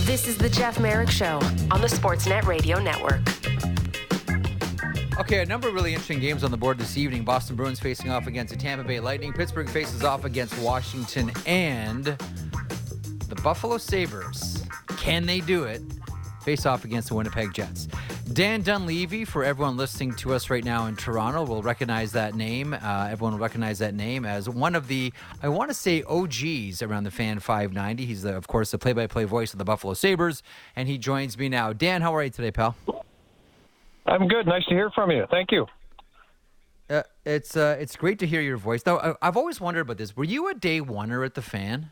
This is the Jeff Merrick Show on the Sportsnet Radio Network. Okay, a number of really interesting games on the board this evening. Boston Bruins facing off against the Tampa Bay Lightning. Pittsburgh faces off against Washington. And the Buffalo Sabres, can they do it? Face off against the Winnipeg Jets. Dan Dunleavy, for everyone listening to us right now in Toronto, will recognize that name. Everyone will recognize that name as one of the, I want to say, OGs around the Fan 590. He's, of course, the play-by-play voice of the Buffalo Sabres, and he joins me now. Dan, how are you today, pal? I'm good. Nice to hear from you. Thank you. It's great to hear your voice. Now, I've always wondered about this. Were you a day oneer at the Fan?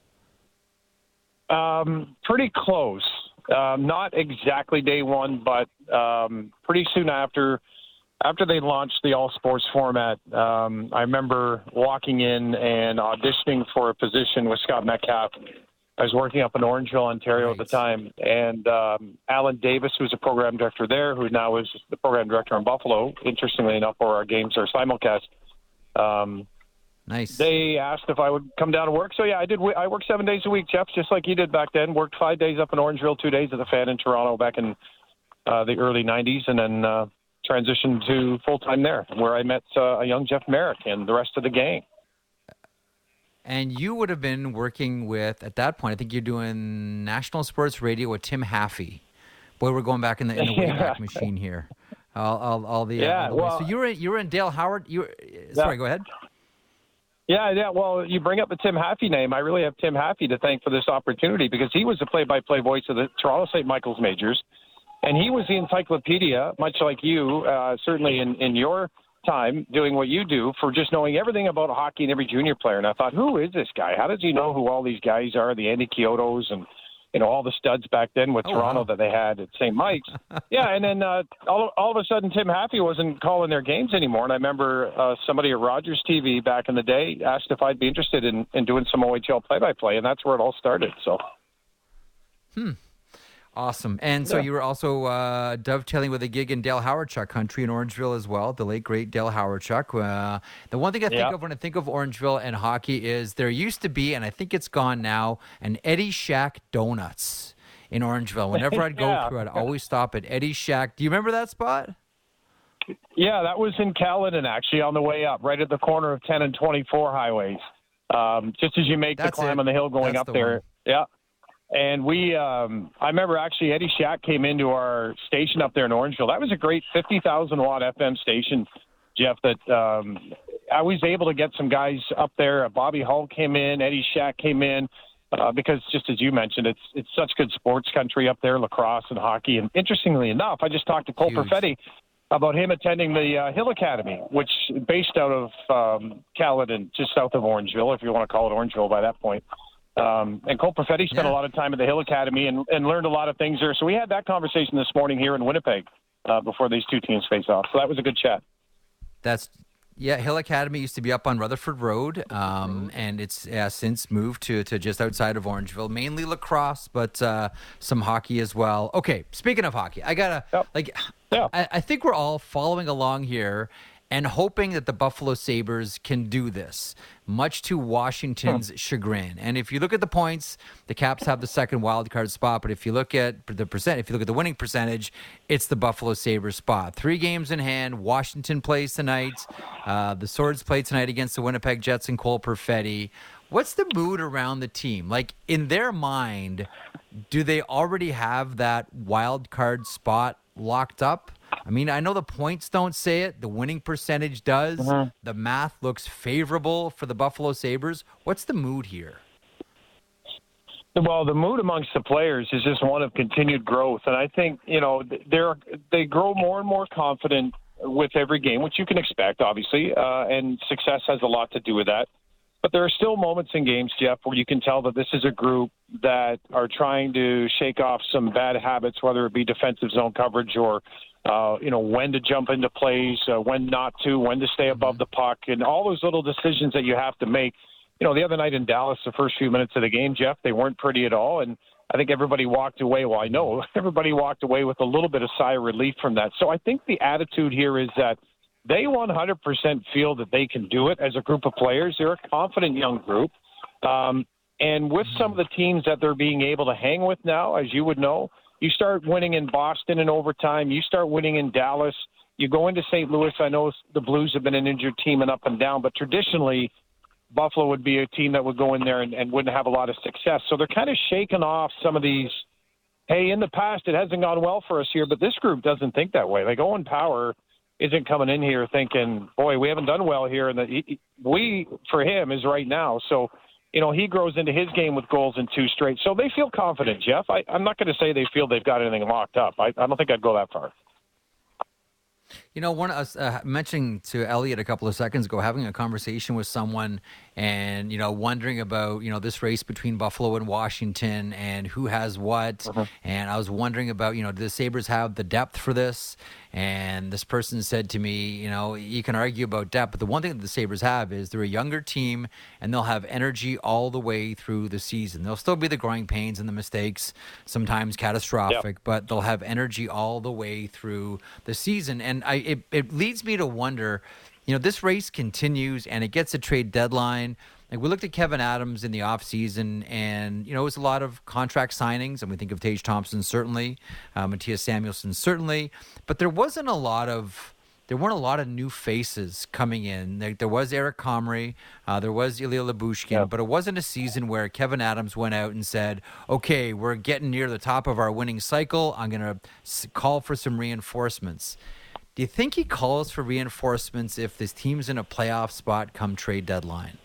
Pretty close. Not exactly day one, but pretty soon after they launched the all sports format. I remember walking in and auditioning for a position with Scott Metcalf. I was working up in Orangeville, Ontario at the time, and Alan Davis, who's a program director there, who now is the program director in Buffalo, interestingly enough, where our games are simulcast. Nice. They asked if I would come down and work. So, yeah, I did. I worked 7 days a week, Jeff, just like you did back then. Worked 5 days up in Orangeville, 2 days at the Fan in Toronto back in the early 90s, and then transitioned to full-time there, where I met a young Jeff Merrick and the rest of the gang. And you would have been working with, at that point, I think you're doing national sports radio with Tim Haffey. Boy, we're going back in the Wayback Machine here. All the so you were in Dale Howard. Sorry, go ahead. Yeah. Well, you bring up the Tim Haffey name. I really have Tim Haffey to thank for this opportunity because he was the play-by-play voice of the Toronto St. Michael's Majors, and he was the encyclopedia, much like you, certainly in your time doing what you do, for just knowing everything about hockey and every junior player. And I thought, who is this guy? How does he know who all these guys are, the Andy Kyotos and all the studs back then with Toronto that they had at St. Mike's? Yeah, and then all of a sudden Tim Haffey wasn't calling their games anymore. And I remember somebody at Rogers TV back in the day asked if I'd be interested in doing some OHL play-by-play, and that's where it all started. So. Awesome. And so you were also dovetailing with a gig in Dale Howardchuck country in Orangeville as well, the late, great Dale Howardchuck. The one thing I think of when I think of Orangeville and hockey is there used to be, and I think it's gone now, an Eddie Shack Donuts in Orangeville. Whenever I'd go through, I'd always stop at Eddie Shack. Do you remember that spot? Yeah, that was in Caledon, actually, on the way up, right at the corner of 10 and 24 highways, just as you make the climb on the hill going up there. One. Yeah. And I remember actually Eddie Shack came into our station up there in Orangeville. That was a great 50,000 watt FM station, Jeff, that I was able to get some guys up there. Bobby Hull came in, Eddie Shack came in, because just as you mentioned, it's such good sports country up there, lacrosse and hockey. And interestingly enough, I just talked to Cole Perfetti about him attending the Hill Academy, which is based out of Caledon, just south of Orangeville, if you want to call it Orangeville by that point. And Cole Perfetti spent a lot of time at the Hill Academy and learned a lot of things there. So we had that conversation this morning here in Winnipeg before these two teams face off. So that was a good chat. Hill Academy used to be up on Rutherford Road, and it's since moved to just outside of Orangeville, mainly lacrosse, but some hockey as well. Okay, speaking of hockey, I think we're all following along here and hoping that the Buffalo Sabres can do this, much to Washington's chagrin. And if you look at the points, the Caps have the second wild card spot. But if you look at the winning percentage, it's the Buffalo Sabres spot. 3 games in hand. Washington plays tonight. The Swords play tonight against the Winnipeg Jets and Cole Perfetti. What's the mood around the team? Like, in their mind, do they already have that wild card spot locked up? I mean, I know the points don't say it. The winning percentage does. The math looks favorable for the Buffalo Sabres. What's the mood here? Well, the mood amongst the players is just one of continued growth. And I think, they grow more and more confident with every game, which you can expect, obviously. And success has a lot to do with that. But there are still moments in games, Jeff, where you can tell that this is a group that are trying to shake off some bad habits, whether it be defensive zone coverage or when to jump into plays, when not to, when to stay above the puck, and all those little decisions that you have to make. The other night in Dallas, the first few minutes of the game, Jeff, they weren't pretty at all. And I think everybody walked away. Well, I know everybody walked away with a little bit of sigh of relief from that. So I think the attitude here is that they 100% feel that they can do it as a group of players. They're a confident young group. And with some of the teams that they're being able to hang with now, as you would know, you start winning in Boston in overtime. You start winning in Dallas. You go into St. Louis. I know the Blues have been an injured team and up and down, but traditionally Buffalo would be a team that would go in there and wouldn't have a lot of success. So they're kind of shaking off some of these, hey, in the past it hasn't gone well for us here, but this group doesn't think that way. Like Owen Power isn't coming in here thinking, boy, we haven't done well here. And we, for him, is right now. So, he grows into his game with goals in 2 straight. So they feel confident, Jeff. I'm not going to say they feel they've got anything locked up. I don't think I'd go that far. One of us mentioning to Elliot a couple of seconds ago, having a conversation with someone and, wondering about, this race between Buffalo and Washington and who has what. Mm-hmm. And I was wondering about, do the Sabres have the depth for this? And this person said to me, you can argue about depth, but the one thing that the Sabres have is they're a younger team and they'll have energy all the way through the season. There'll still be the growing pains and the mistakes, sometimes catastrophic, but they'll have energy all the way through the season. And it leads me to wonder, this race continues and it gets a trade deadline. Like we looked at Kevyn Adams in the offseason and, it was a lot of contract signings. And we think of Tage Thompson, certainly, Mattias Samuelsson, certainly. But there weren't a lot of new faces coming in. There was Eric Comrie, there was Ilya Lyubushkin, but it wasn't a season where Kevyn Adams went out and said, okay, we're getting near the top of our winning cycle. I'm going to call for some reinforcements. Do you think he calls for reinforcements if this team's in a playoff spot come trade deadline?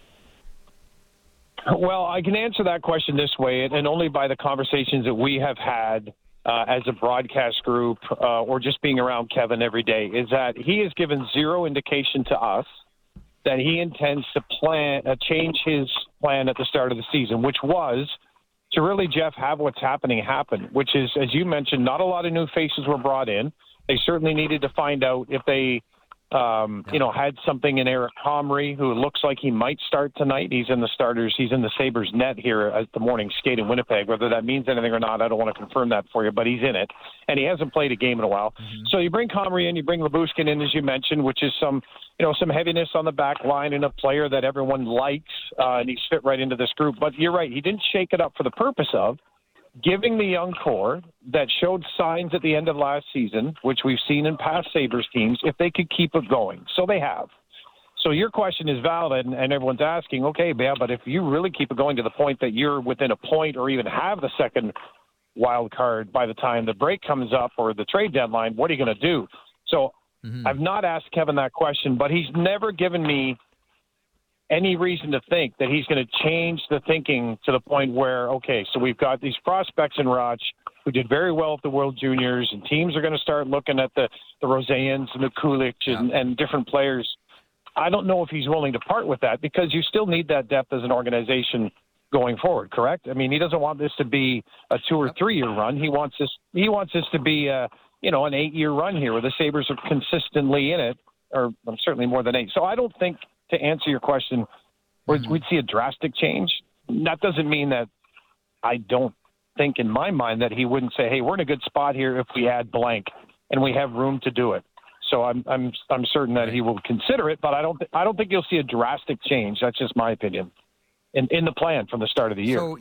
Well, I can answer that question this way, and only by the conversations that we have had as a broadcast group or just being around Kevin every day, is that he has given zero indication to us that he intends to change his plan at the start of the season, which was to really, Jeff, have what's happening happen, which is, as you mentioned, not a lot of new faces were brought in. They certainly needed to find out if they, had something in Eric Comrie, who looks like he might start tonight. He's in the starters. He's in the Sabres net here at the morning skate in Winnipeg. Whether that means anything or not, I don't want to confirm that for you, but he's in it. And he hasn't played a game in a while. Mm-hmm. So you bring Comrie in, you bring Lyubushkin in, as you mentioned, which is some heaviness on the back line and a player that everyone likes, and he's fit right into this group. But you're right. He didn't shake it up for the purpose of giving the young core that showed signs at the end of last season, which we've seen in past Sabres teams, if they could keep it going. So they have. So your question is valid, and everyone's asking, okay, yeah, but if you really keep it going to the point that you're within a point or even have the second wild card by the time the break comes up or the trade deadline, what are you going to do? So I've not asked Kevin that question, but he's never given me any reason to think that he's going to change the thinking to the point where, okay, so we've got these prospects in Roch who did very well at the World Juniors, and teams are going to start looking at the Rosans and the Kulich and different players. I don't know if he's willing to part with that because you still need that depth as an organization going forward, correct? I mean, he doesn't want this to be a 2 or 3 year run. He wants this to be an 8-year run here where the Sabres are consistently in it, or certainly more than 8. So I don't think, to answer your question, we'd see a drastic change. That doesn't mean that I don't think in my mind that he wouldn't say, hey, we're in a good spot here if we add blank and we have room to do it. So I'm certain that he will consider it, but I don't think you'll see a drastic change. That's just my opinion in the plan from the start of the year. So,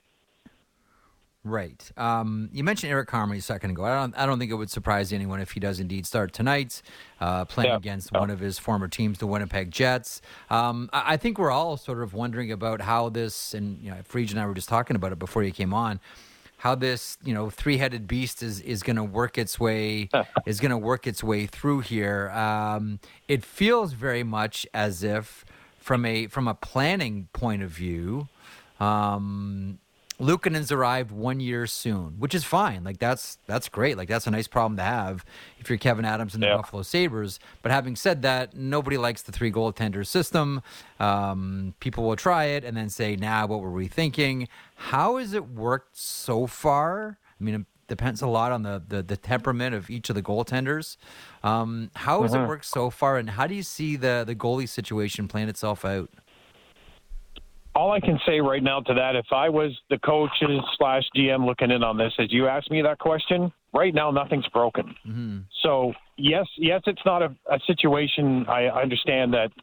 right. You mentioned Eric Comrie a second ago. I don't think it would surprise anyone if he does indeed start tonight, playing against one of his former teams, the Winnipeg Jets. I think we're all sort of wondering about how this, and Friedge and I were just talking about it before you came on, how this three-headed beast is going to work its way through here. It feels very much as if from a planning point of view. Luukkonen's arrived 1 year soon, which is fine. Like that's great. Like that's a nice problem to have if you're Kevyn Adams and the Buffalo Sabres. But having said that, nobody likes the 3 goaltender system. People will try it and then say, what were we thinking? How has it worked so far? I mean, it depends a lot on the temperament of each of the goaltenders. How has it worked so far, and how do you see the goalie situation playing itself out? All I can say right now to that, if I was the coaches / GM looking in on this, as you asked me that question, right now nothing's broken. Mm-hmm. So yes, it's not a situation. I understand that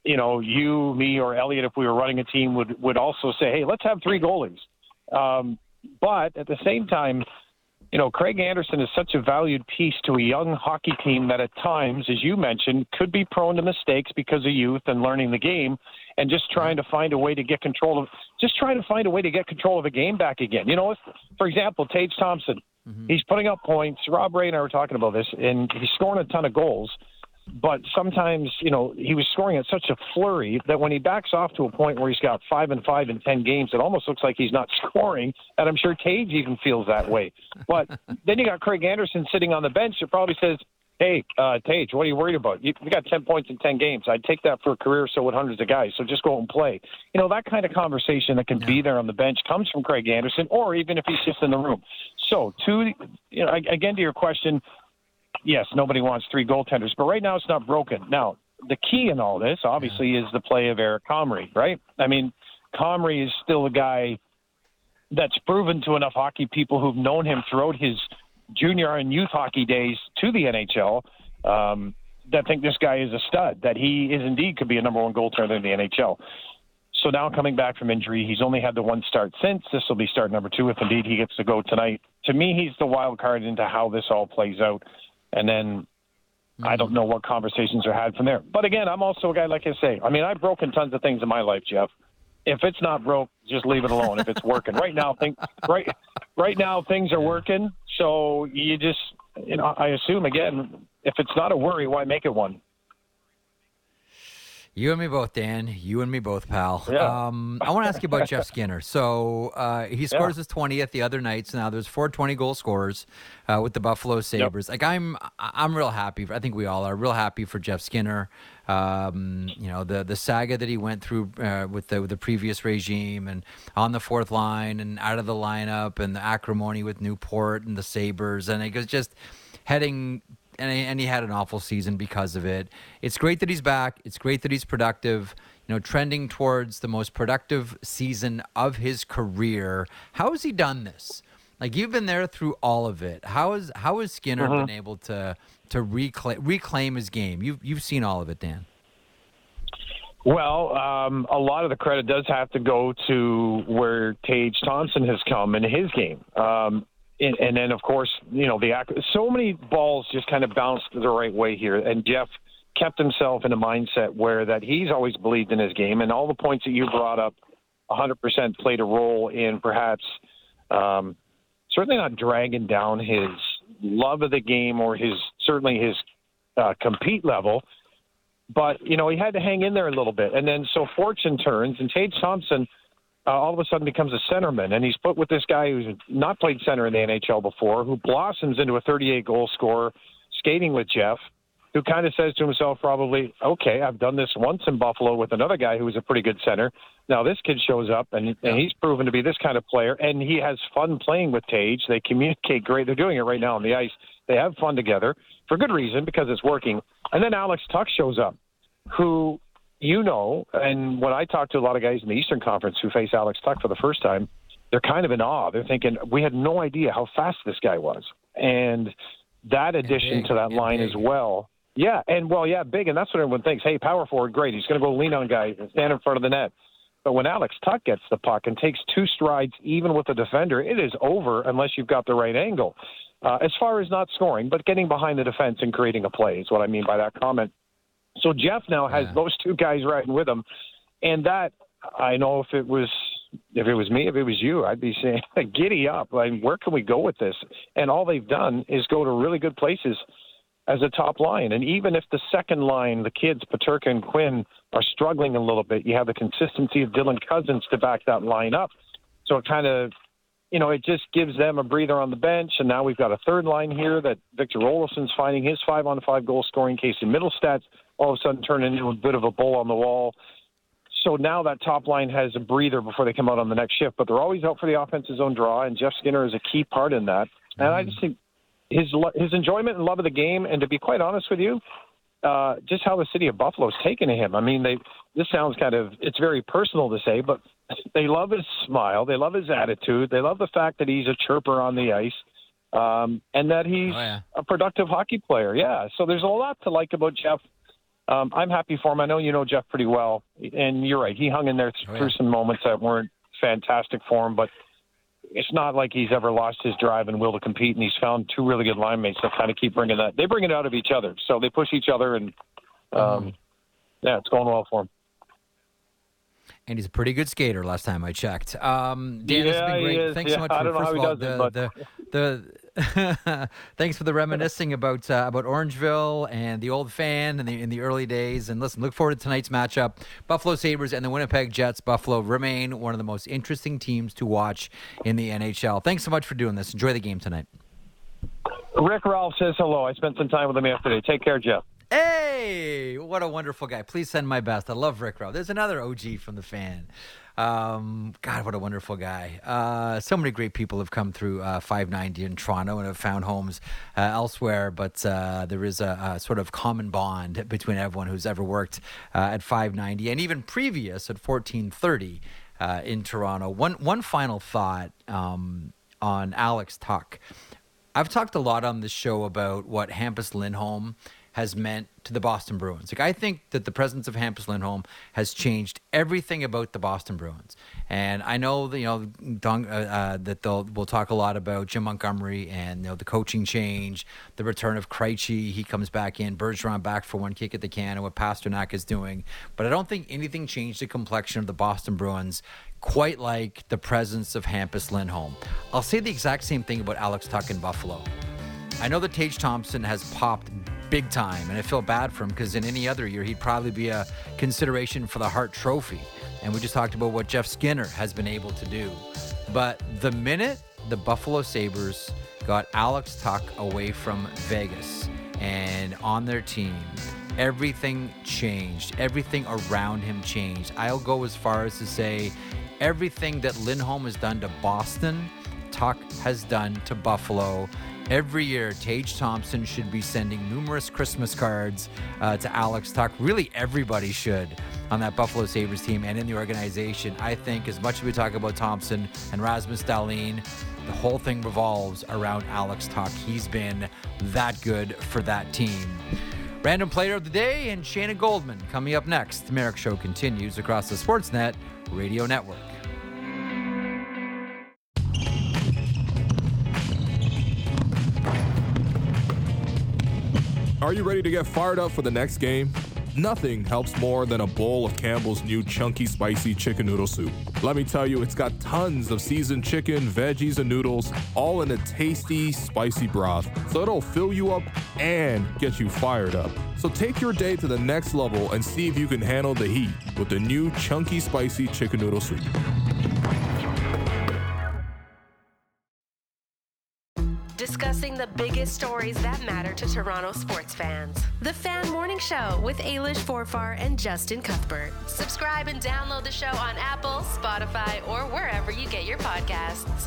you, me, or Elliot, if we were running a team, would also say, hey, let's have 3 goalies. But at the same time, Craig Anderson is such a valued piece to a young hockey team that at times, as you mentioned, could be prone to mistakes because of youth and learning the game and just trying to find a way to get control of the game back again. For example, Tage Thompson, he's putting up points. Rob Ray and I were talking about this, and he's scoring a ton of goals. But sometimes, he was scoring at such a flurry that when he backs off to a point where he's got 5-5 in 10 games, it almost looks like he's not scoring. And I'm sure Tage even feels that way. But then you got Craig Anderson sitting on the bench that probably says, hey, Tage, what are you worried about? You got 10 points in 10 games. I'd take that for a career, so would hundreds of guys. So just go out and play. That kind of conversation that can be there on the bench comes from Craig Anderson, or even if he's just in the room. So, again, to your question, yes, nobody wants 3 goaltenders, but right now it's not broken. Now, the key in all this, obviously, is the play of Eric Comrie, right? I mean, Comrie is still a guy that's proven to enough hockey people who've known him throughout his junior and youth hockey days to the NHL that think this guy is a stud, that he is indeed could be a number 1 goaltender in the NHL. So now coming back from injury, he's only had the 1 start since. This will be start number 2 if indeed he gets to go tonight. To me, he's the wild card into how this all plays out. And then I don't know what conversations are had from there. But again, I'm also a guy, like I say, I've broken tons of things in my life, Jeff. If it's not broke, just leave it alone. If it's working right now, right now things are working. So you just, I assume again, if it's not a worry, why make it one? You and me both, Dan. You and me both, pal. Yeah. I want to ask you about Jeff Skinner. So he scores his 20th the other night. So now there's 4 20-goal scorers with the Buffalo Sabres. Like I'm real happy. I think we all are real happy for Jeff Skinner. The saga that he went through with the previous regime and on the 4th line and out of the lineup and the acrimony with Newport and the Sabres, and it was just heading. And he had an awful season because of it. It's great that he's back. It's great that he's productive, trending towards the most productive season of his career. How has he done this? Like, you've been there through all of it. How has Skinner been able to reclaim his game? You've seen all of it, Dan. Well, a lot of the credit does have to go to where Tage Thompson has come in his game. And then, of course, so many balls just kind of bounced the right way here. And Jeff kept himself in a mindset where that he's always believed in his game. And all the points that you brought up 100% played a role in perhaps certainly not dragging down his love of the game or his compete level. But, he had to hang in there a little bit. And then so fortune turns, and Tage Thompson all of a sudden becomes a centerman, and he's put with this guy who's not played center in the NHL before, who blossoms into a 38-goal scorer, skating with Jeff, who kind of says to himself probably, okay, I've done this once in Buffalo with another guy who was a pretty good center. Now this kid shows up, and he's proven to be this kind of player, and he has fun playing with Tage. They communicate great. They're doing it right now on the ice. They have fun together for good reason because it's working. And then Alex Tuch shows up, who – and when I talk to a lot of guys in the Eastern Conference who face Alex Tuch for the first time, they're kind of in awe. They're thinking, we had no idea how fast this guy was. And that addition to that line as well. Yeah, big. And that's what everyone thinks. Hey, power forward, great. He's going to go lean on guys and stand in front of the net. But when Alex Tuch gets the puck and takes 2 strides, even with a defender, it is over unless you've got the right angle. As far as not scoring, but getting behind the defense and creating a play is what I mean by that comment. So Jeff now has those 2 guys riding with him, and that I know if it was me, if it was you, I'd be saying, giddy up. Like, where can we go with this? And all they've done is go to really good places as a top line. And even if the second line, the kids, Peterka and Quinn, are struggling a little bit, you have the consistency of Dylan Cousins to back that line up. So it kind of, it just gives them a breather on the bench. And now we've got a third line here that Victor Olofsson's finding his 5-on-5 goal scoring. Casey Middlestad's all of a sudden turn into a bit of a bull on the wall. So now that top line has a breather before they come out on the next shift. But they're always out for the offensive zone draw, and Jeff Skinner is a key part in that. And I just think his enjoyment and love of the game, and to be quite honest with you, just how the city of Buffalo's taken to him. I mean, this sounds it's very personal to say, but they love his smile. They love his attitude. They love the fact that he's a chirper on the ice, and that he's a productive hockey player. Yeah, so there's a lot to like about Jeff. I'm happy for him. I know you know Jeff pretty well, and you're right. He hung in there through some moments that weren't fantastic for him, but it's not like he's ever lost his drive and will to compete, and he's found two really good line mates that kind of keep bringing that. They bring it out of each other, so they push each other, and it's going well for him. And he's a pretty good skater last time I checked. Dan, it's been great. Thanks so much I don't know how he does it, thanks for the reminiscing about Orangeville and the old fan in the early days. And listen, look forward to tonight's matchup. Buffalo Sabres and the Winnipeg Jets. Buffalo remain one of the most interesting teams to watch in the NHL. Thanks so much for doing this. Enjoy the game tonight. Rick Ralph says hello. I spent some time with him yesterday. Take care, Jeff. Hey, what a wonderful guy. Please send my best. I love Rick Ralph. There's another OG from the fan. God, what a wonderful guy. So many great people have come through 590 in Toronto and have found homes elsewhere, but there is a sort of common bond between everyone who's ever worked at 590 and even previous at 1430 in Toronto. One final thought on Alex Tuch. I've talked a lot on this show about what Hampus Lindholm has meant to the Boston Bruins. Like, I think that the presence of Hampus Lindholm has changed everything about the Boston Bruins. And I know that we'll talk a lot about Jim Montgomery and the coaching change, the return of Krejci. He comes back in, Bergeron back for one kick at the can, and what Pasternak is doing. But I don't think anything changed the complexion of the Boston Bruins quite like the presence of Hampus Lindholm. I'll say the exact same thing about Alex Tuch in Buffalo. I know that Tage Thompson has popped big time, and I feel bad for him because in any other year he'd probably be a consideration for the Hart Trophy. And we just talked about what Jeff Skinner has been able to do. But the minute the Buffalo Sabres got Alex Tuch away from Vegas and on their team, everything changed. Everything around him changed. I'll go as far as to say everything that Lindholm has done to Boston, Tuch has done to Buffalo. Every year, Tage Thompson should be sending numerous Christmas cards to Alex Tuch. Really, everybody should on that Buffalo Sabres team and in the organization. I think as much as we talk about Thompson and Rasmus Dahlin, the whole thing revolves around Alex Tuch. He's been that good for that team. Random Player of the Day and Shannon Goldman coming up next. The Merrick Show continues across the Sportsnet Radio Network. Are you ready to get fired up for the next game? Nothing helps more than a bowl of Campbell's new chunky spicy chicken noodle soup. Let me tell you, it's got tons of seasoned chicken, veggies, and noodles, all in a tasty, spicy broth. So it'll fill you up and get you fired up. So take your day to the next level and see if you can handle the heat with the new chunky spicy chicken noodle soup. Discussing the biggest stories that matter to Toronto sports fans. The Fan Morning Show with Ailish Forfar and Justin Cuthbert. Subscribe and download the show on Apple, Spotify, or wherever you get your podcasts.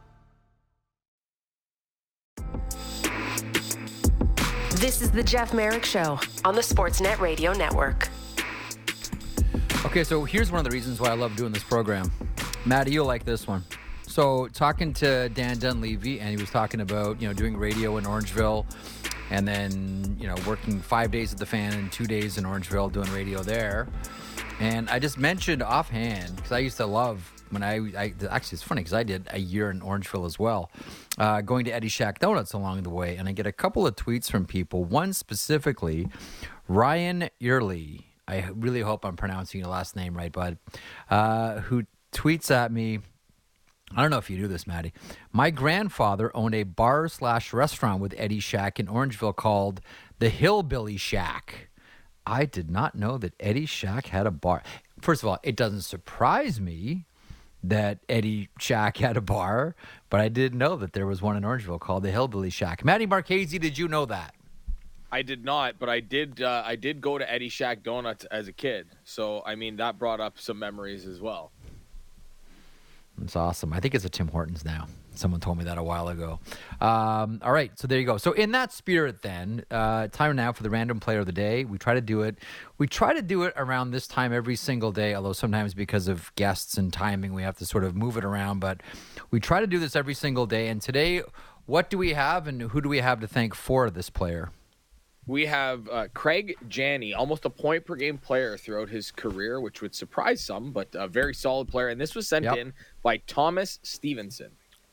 This is the Jeff Merrick Show on the Sportsnet Radio Network. Okay, so here's one of the reasons why I love doing this program. Maddie, you'll like this one. So talking to Dan Dunleavy, and he was talking about, doing radio in Orangeville and then, working 5 days at the Fan and 2 days in Orangeville doing radio there. And I just mentioned offhand, because I used to love when actually it's funny because I did a year in Orangeville as well, going to Eddie Shack Donuts along the way. And I get a couple of tweets from people, one specifically, Ryan Early. I really hope I'm pronouncing your last name right, bud, who tweets at me, I don't know if you do this, Maddie. My grandfather owned a bar/restaurant with Eddie Shack in Orangeville called the Hillbilly Shack. I did not know that Eddie Shack had a bar. First of all, it doesn't surprise me that Eddie Shack had a bar, but I didn't know that there was one in Orangeville called the Hillbilly Shack. Maddie Marchese, did you know that? I did not, but I did go to Eddie Shack Donuts as a kid. So, that brought up some memories as well. That's awesome. I think it's a Tim Hortons now. Someone told me that a while ago. All right, so there you go. So in that spirit then, time now for the Random Player of the Day. We try to do it around this time every single day, although sometimes because of guests and timing, we have to sort of move it around. But we try to do this every single day. And today, what do we have and who do we have to thank for this player? We have Craig Janney, almost a point per game player throughout his career, which would surprise some, but a very solid player. And this was sent in by Thomas Stevenson.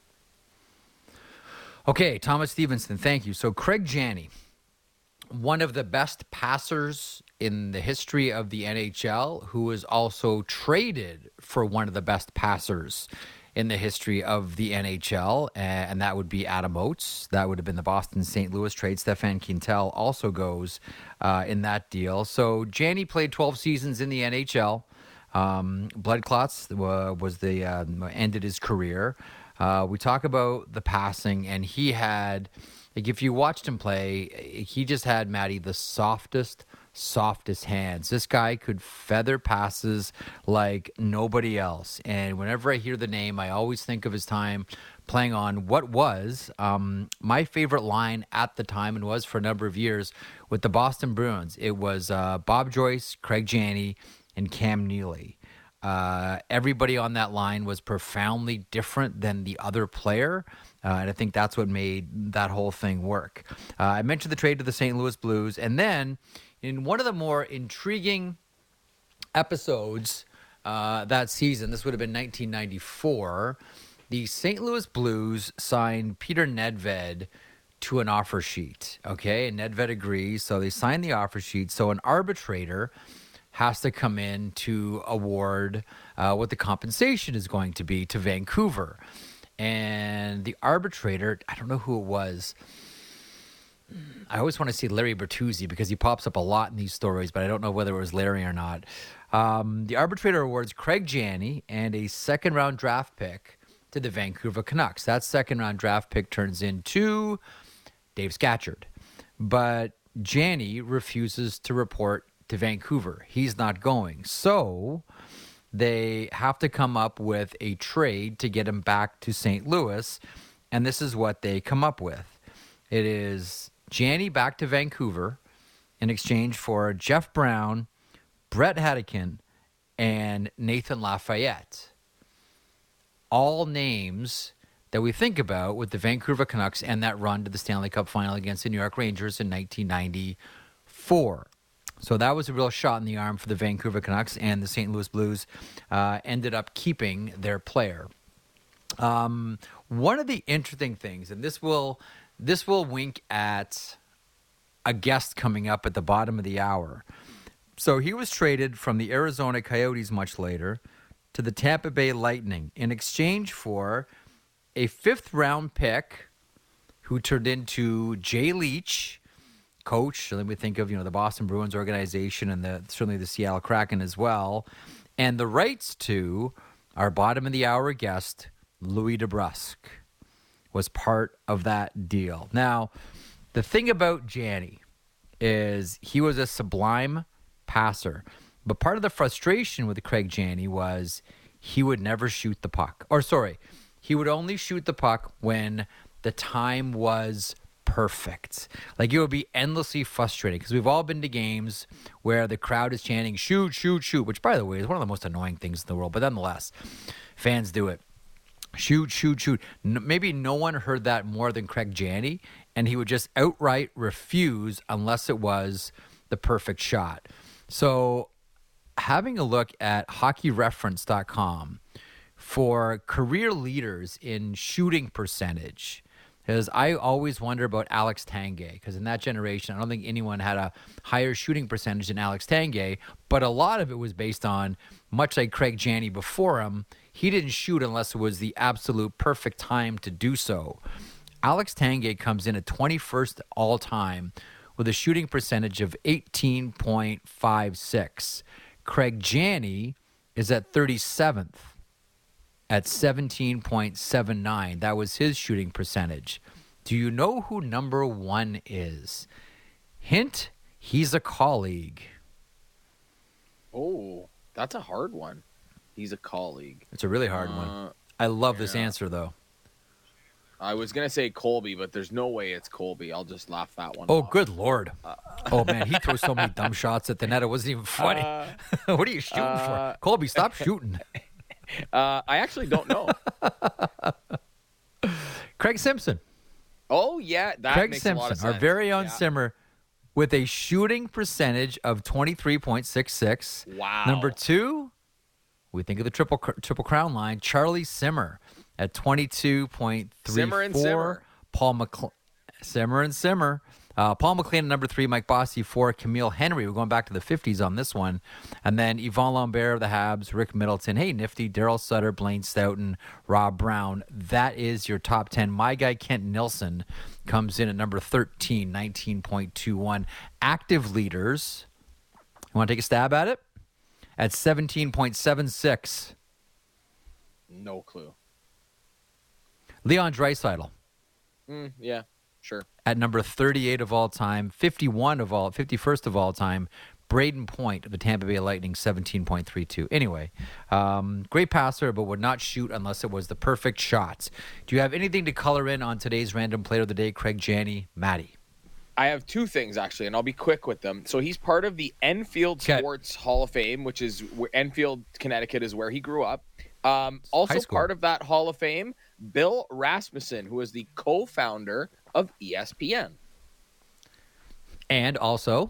Okay, Thomas Stevenson, thank you. So Craig Janney, one of the best passers in the history of the NHL, who was also traded for one of the best passers in the history of the NHL, and that would be Adam Oates. That would have been the Boston-St. Louis trade. Stefan Quintel also goes in that deal. So Janney played 12 seasons in the NHL. Blood clots was the ended his career. We talk about the passing, and he had, like, if you watched him play, he just had, Matty, the softest hands. This guy could feather passes like nobody else. And whenever I hear the name, I always think of his time playing on what was my favorite line at the time, and was for a number of years, with the Boston Bruins. It was Bob Joyce, Craig Janney, and Cam Neely. Everybody on that line was profoundly different than the other player. And I think that's what made that whole thing work. I mentioned the trade to the St. Louis Blues. And then in one of the more intriguing episodes that season, this would have been 1994, the St. Louis Blues signed Peter Nedved to an offer sheet. Okay, and Nedved agrees. So they signed the offer sheet. So an arbitrator has to come in to award what the compensation is going to be to Vancouver. And the arbitrator, I don't know who it was. I always want to say Larry Bertuzzi because he pops up a lot in these stories, but I don't know whether it was Larry or not. The arbitrator awards Craig Janney and a second-round draft pick to the Vancouver Canucks. That second-round draft pick turns into Dave Scatchard. But Janney refuses to report to Vancouver. He's not going. So they have to come up with a trade to get him back to St. Louis, and this is what they come up with. It is Janney back to Vancouver in exchange for Jeff Brown, Brett Hedican, and Nathan Lafayette. All names that we think about with the Vancouver Canucks and that run to the Stanley Cup final against the New York Rangers in 1994. So that was a real shot in the arm for the Vancouver Canucks, and the St. Louis Blues ended up keeping their player. One of the interesting things, and this will wink at a guest coming up at the bottom of the hour. So he was traded from the Arizona Coyotes much later to the Tampa Bay Lightning in exchange for a fifth-round pick who turned into Jay Leach, coach. Let me think of, the Boston Bruins organization and certainly the Seattle Kraken as well, and the rights to our bottom of the hour guest, Louis DeBrusk, was part of that deal. Now, the thing about Janney is he was a sublime passer, but part of the frustration with Craig Janney was he would never shoot the puck. He would only shoot the puck when the time was perfect. Like, it would be endlessly frustrating because we've all been to games where the crowd is chanting, shoot, shoot, shoot, which, by the way, is one of the most annoying things in the world, but nonetheless, fans do it. Shoot, shoot, shoot. Maybe no one heard that more than Craig Janney, and he would just outright refuse unless it was the perfect shot. So having a look at hockeyreference.com for career leaders in shooting percentage, because I always wonder about Alex Tanguay, because in that generation, I don't think anyone had a higher shooting percentage than Alex Tanguay, but a lot of it was based on, much like Craig Janney before him, he didn't shoot unless it was the absolute perfect time to do so. Alex Tanguay comes in at 21st all-time with a shooting percentage of 18.56. Craig Janney is at 37th at 17.79. That was his shooting percentage. Do you know who number one is? Hint, he's a colleague. Oh, that's a hard one. He's a colleague. It's a really hard one. I love this answer, though. I was going to say Colby, but there's no way it's Colby. I'll just laugh that one off. Good Lord. Oh, man, he throws so many dumb shots at the net. It wasn't even funny. What are you shooting for? Colby, stop shooting. I actually don't know. Craig Simpson. Oh, yeah. That Craig makes Simpson, a lot of sense. our very own Simmer, with a shooting percentage of 23.66. Wow. Number 2, we think of the triple crown line, Charlie Simmer at 22.34. Simmer and Simmer. Simmer and Simmer. Paul McLean at number 3, Mike Bossy 4, Camille Henry. We're going back to the 50s on this one. And then Yvon Lambert of the Habs, Rick Middleton, hey, Nifty, Daryl Sutter, Blaine Stoughton, Rob Brown. That is your top 10. My guy, Kent Nilsson, comes in at number 13, 19.21. Active leaders, you want to take a stab at it? At 17.76. No clue. Leon Draisaitl. Yeah, sure. At number 38 of all time, 51st of all time, Braden Point of the Tampa Bay Lightning, 17.32. Anyway, great passer, but would not shoot unless it was the perfect shots. Do you have anything to color in on today's random player of the day, Craig Janney, Maddie? I have 2 things, actually, and I'll be quick with them. So he's part of the Enfield Sports Hall of Fame, which is Enfield, Connecticut is where he grew up. Also part of that Hall of Fame, Bill Rasmussen, who is the co-founder of ESPN. And also?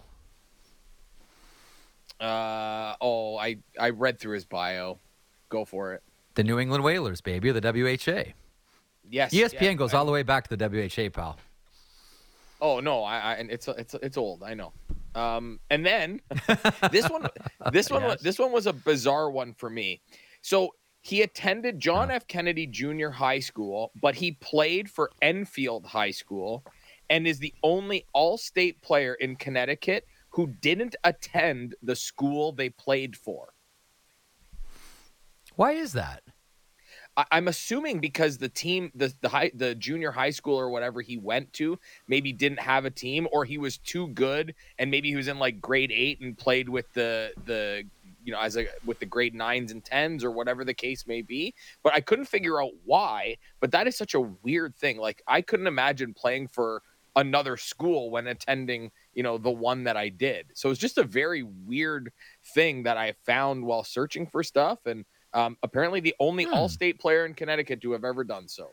I read through his bio. Go for it. The New England Whalers, baby, the WHA. Yes. ESPN goes all the way back to the WHA, pal. Oh no, and it's old. I know. And then this one was a bizarre one for me. So he attended John F. Kennedy Junior High School, but he played for Enfield High School, and is the only all-state player in Connecticut who didn't attend the school they played for. Why is that? I'm assuming because the team, the junior high school or whatever he went to, maybe didn't have a team, or he was too good, and maybe he was in like grade 8 and played with the with the grade 9s and 10s or whatever the case may be. But I couldn't figure out why. But that is such a weird thing. Like, I couldn't imagine playing for another school when attending, the one that I did. So it's just a very weird thing that I found while searching for stuff. And apparently the only all-state player in Connecticut to have ever done so.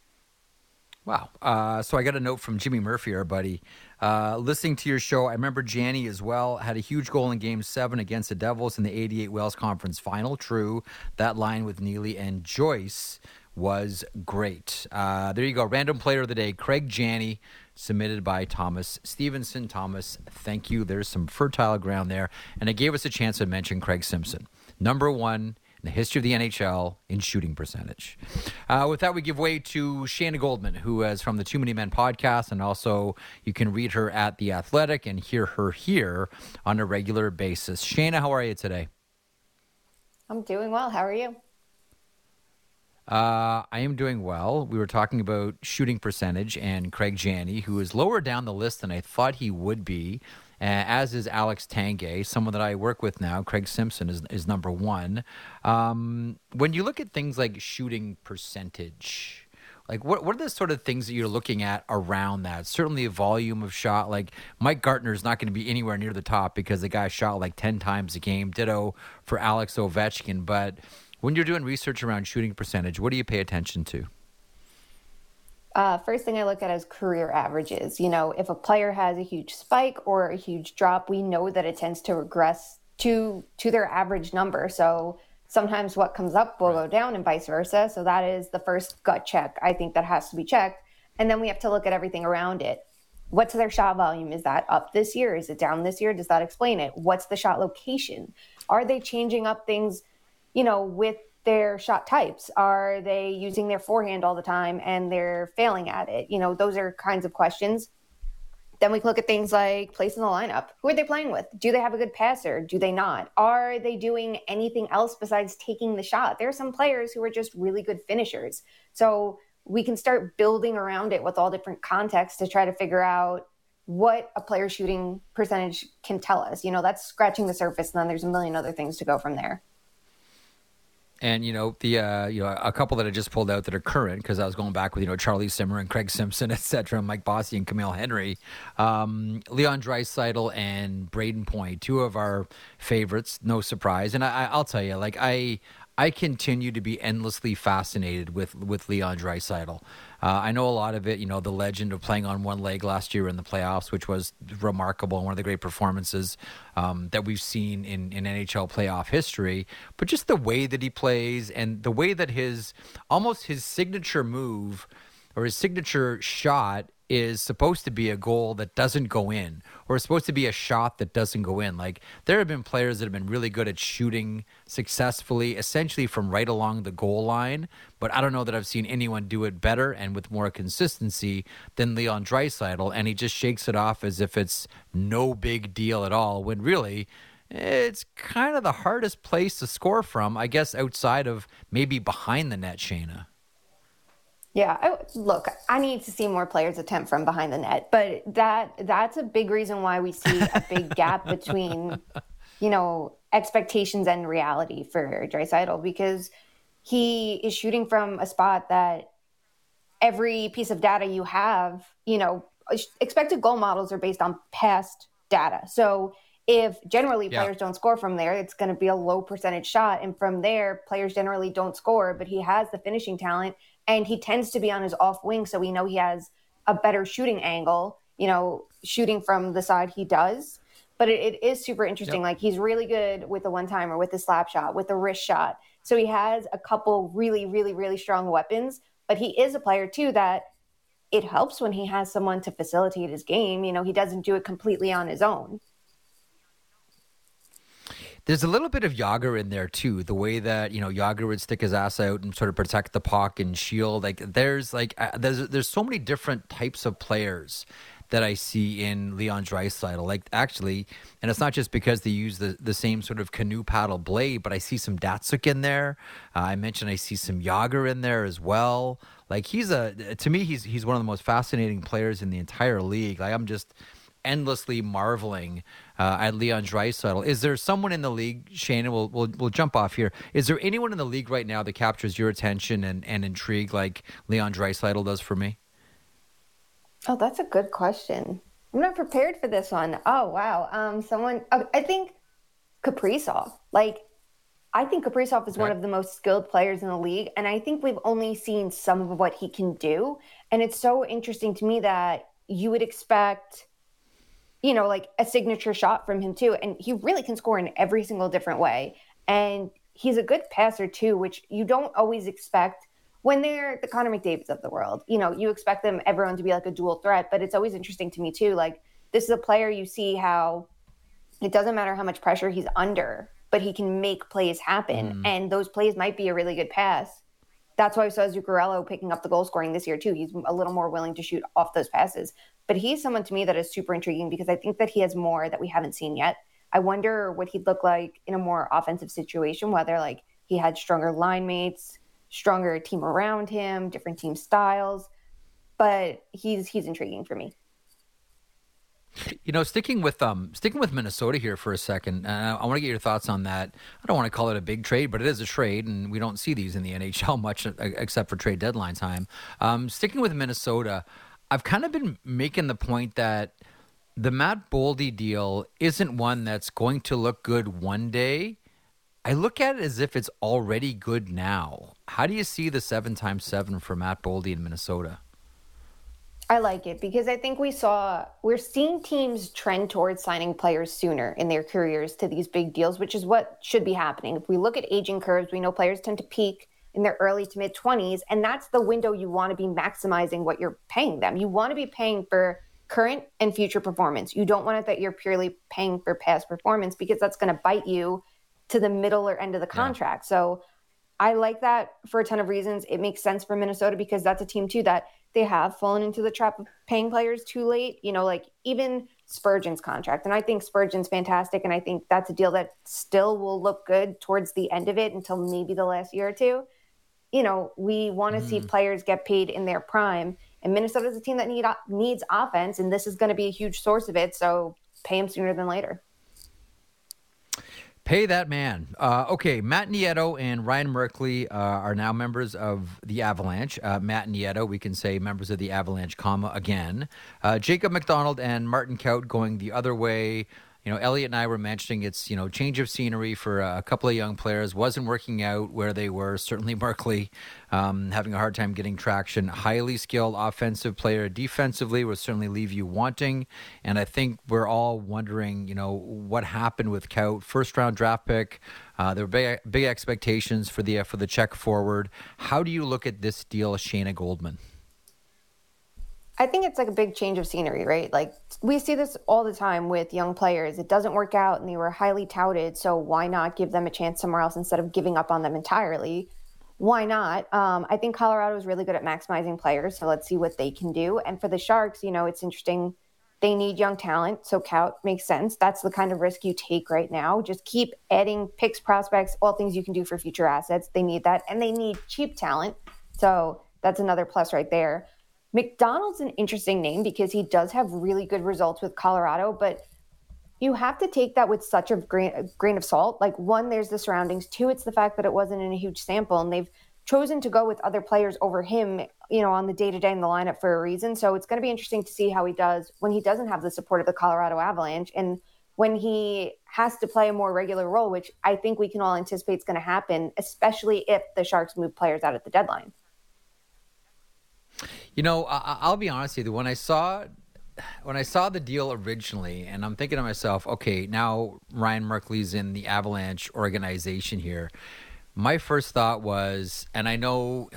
Wow. So I got a note from Jimmy Murphy, our buddy. Listening to your show, I remember Janney as well. Had a huge goal in Game 7 against the Devils in the 88 Wales Conference Final. True. That line with Neely and Joyce was great. There you go. Random player of the day, Craig Janney, submitted by Thomas Stevenson. Thomas, thank you. There's some fertile ground there. And it gave us a chance to mention Craig Simpson. Number 1 in the history of the NHL in shooting percentage. With that, we give way to Shayna Goldman, who is from the Too Many Men podcast, and also you can read her at The Athletic and hear her here on a regular basis. Shayna, how are you today? I'm doing well. How are you? I am doing well. We were talking about shooting percentage and Craig Janney, who is lower down the list than I thought he would be, as is Alex Tanguay, someone that I work with now. Craig Simpson is number 1. When you look at things like shooting percentage, like what are the sort of things that you're looking at around that? Certainly a volume of shot. Like Mike Gartner is not going to be anywhere near the top because the guy shot like 10 times a game. Ditto for Alex Ovechkin. But when you're doing research around shooting percentage, what do you pay attention to? First thing I look at is career averages. If a player has a huge spike or a huge drop, we know that it tends to regress to their average number. So sometimes what comes up will go down and vice versa. So that is the first gut check, I think, that has to be checked. And then we have to look at everything around it. What's their shot volume? Is that up this year? Is it down this year? Does that explain it? What's the shot location? Are they changing up things, with their shot types? Are they using their forehand all the time and they're failing at it? Those are kinds of questions. Then we can look at things like place in the lineup. Who are they playing with? Do they have a good passer? Do they not? Are they doing anything else besides taking the shot? There are some players who are just really good finishers. So we can start building around it with all different contexts to try to figure out what a player's shooting percentage can tell us. That's scratching the surface, and then there's a million other things to go from there. And, a couple that I just pulled out that are current, because I was going back with, Charlie Simmer and Craig Simpson, et cetera, Mike Bossy and Camille Henry, Leon Draisaitl and Braden Point, 2 of our favorites, no surprise. And I'll tell you, like, I I continue to be endlessly fascinated with Leon Draisaitl. I know a lot of it, the legend of playing on one leg last year in the playoffs, which was remarkable and one of the great performances that we've seen in NHL playoff history. But just the way that he plays and the way that his signature move or his signature shot is supposed to be a goal that doesn't go in, or it's supposed to be a shot that doesn't go in. Like, there have been players that have been really good at shooting successfully, essentially from right along the goal line, but I don't know that I've seen anyone do it better and with more consistency than Leon Draisaitl, and he just shakes it off as if it's no big deal at all, when really it's kind of the hardest place to score from, I guess, outside of maybe behind the net, Shayna. Yeah, look, I need to see more players attempt from behind the net, but that's a big reason why we see a big gap between, expectations and reality for Draisaitl, because he is shooting from a spot that every piece of data you have, expected goal models are based on past data. So if generally players don't score from there, it's going to be a low percentage shot. And from there, players generally don't score, but he has the finishing talent. And he tends to be on his off wing, so we know he has a better shooting angle, shooting from the side he does. But it is super interesting. Yep. Like, he's really good with the one-timer, with the slap shot, with the wrist shot. So he has a couple really, really, really strong weapons. But he is a player, too, that it helps when he has someone to facilitate his game. He doesn't do it completely on his own. There's a little bit of Jágr in there too. The way that Jágr would stick his ass out and sort of protect the puck and shield. There's so many different types of players that I see in Leon Draisaitl. Actually, and it's not just because they use the same sort of canoe paddle blade, but I see some Datsuk in there. I mentioned I see some Jágr in there as well. To me he's one of the most fascinating players in the entire league. I'm just endlessly marveling at Leon Draisaitl. Is there someone in the league, Shayna, we'll jump off here. Is there anyone in the league right now that captures your attention and intrigue like Leon Draisaitl does for me? Oh, that's a good question. I'm not prepared for this one. Oh, wow. I think Kaprizov. I think Kaprizov is one of the most skilled players in the league, and I think we've only seen some of what he can do. And it's so interesting to me that you would expect a signature shot from him too. And he really can score in every single different way. And he's a good passer too, which you don't always expect when they're the Connor McDavids of the world. You expect everyone to be like a dual threat, but it's always interesting to me too. This is a player you see how it doesn't matter how much pressure he's under, but he can make plays happen. And those plays might be a really good pass. That's why we saw Zuccarello picking up the goal scoring this year too. He's a little more willing to shoot off those passes. But he's someone to me that is super intriguing because I think that he has more that we haven't seen yet. I wonder what he'd look like in a more offensive situation, whether he had stronger line mates, stronger team around him, different team styles. But he's intriguing for me. Sticking with Minnesota here for a second, I want to get your thoughts on that. I don't want to call it a big trade, but it is a trade, and we don't see these in the NHL much except for trade deadline time. Sticking with Minnesota, I've kind of been making the point that the Matt Boldy deal isn't one that's going to look good one day. I look at it as if it's already good now. How do you see the 7x7 for Matt Boldy in Minnesota? I like it because I think we're seeing teams trend towards signing players sooner in their careers to these big deals, which is what should be happening. If we look at aging curves, we know players tend to peak in their early to mid 20s, and that's the window you want to be maximizing what you're paying them. You want to be paying for current and future performance. You don't want it that you're purely paying for past performance because that's going to bite you to the middle or end of the contract. Yeah. So I like that for a ton of reasons. It makes sense for Minnesota because that's a team too that they have fallen into the trap of paying players too late, even Spurgeon's contract. And I think Spurgeon's fantastic. And I think that's a deal that still will look good towards the end of it until maybe the last year or two. We want to see players get paid in their prime. And Minnesota's a team that needs offense. And this is going to be a huge source of it. So pay him sooner than later. Pay that man. Okay, Matt Nieto and Ryan Merkley are now members of the Avalanche. Matt Nieto, we can say members of the Avalanche, again. Jacob McDonald and Martin Kaut going the other way. Elliot and I were mentioning it's, change of scenery for a couple of young players. Wasn't working out where they were. Certainly Markley having a hard time getting traction. Highly skilled offensive player. Defensively will certainly leave you wanting. And I think we're all wondering, what happened with Kaut. First-round draft pick. There were big expectations for the Czech forward. How do you look at this deal, Shayna Goldman? I think it's like a big change of scenery, right? Like we see this all the time with young players. It doesn't work out and they were highly touted. So why not give them a chance somewhere else instead of giving up on them entirely? Why not? I think Colorado is really good at maximizing players. So let's see what they can do. And for the Sharks, it's interesting. They need young talent. So Kaut makes sense. That's the kind of risk you take right now. Just keep adding picks, prospects, all things you can do for future assets. They need that. And they need cheap talent. So that's another plus right there. McDonald's an interesting name because he does have really good results with Colorado, but you have to take that with such a grain of salt. Like, one, there's the surroundings. Two, it's the fact that it wasn't in a huge sample, and they've chosen to go with other players over him, on the day-to-day in the lineup for a reason. So it's going to be interesting to see how he does when he doesn't have the support of the Colorado Avalanche and when he has to play a more regular role, which I think we can all anticipate is going to happen, especially if the Sharks move players out at the deadline. I'll be honest with you. When I saw the deal originally, and I'm thinking to myself, okay, now Ryan Merkley's in the Avalanche organization here. My first thought was, and I know,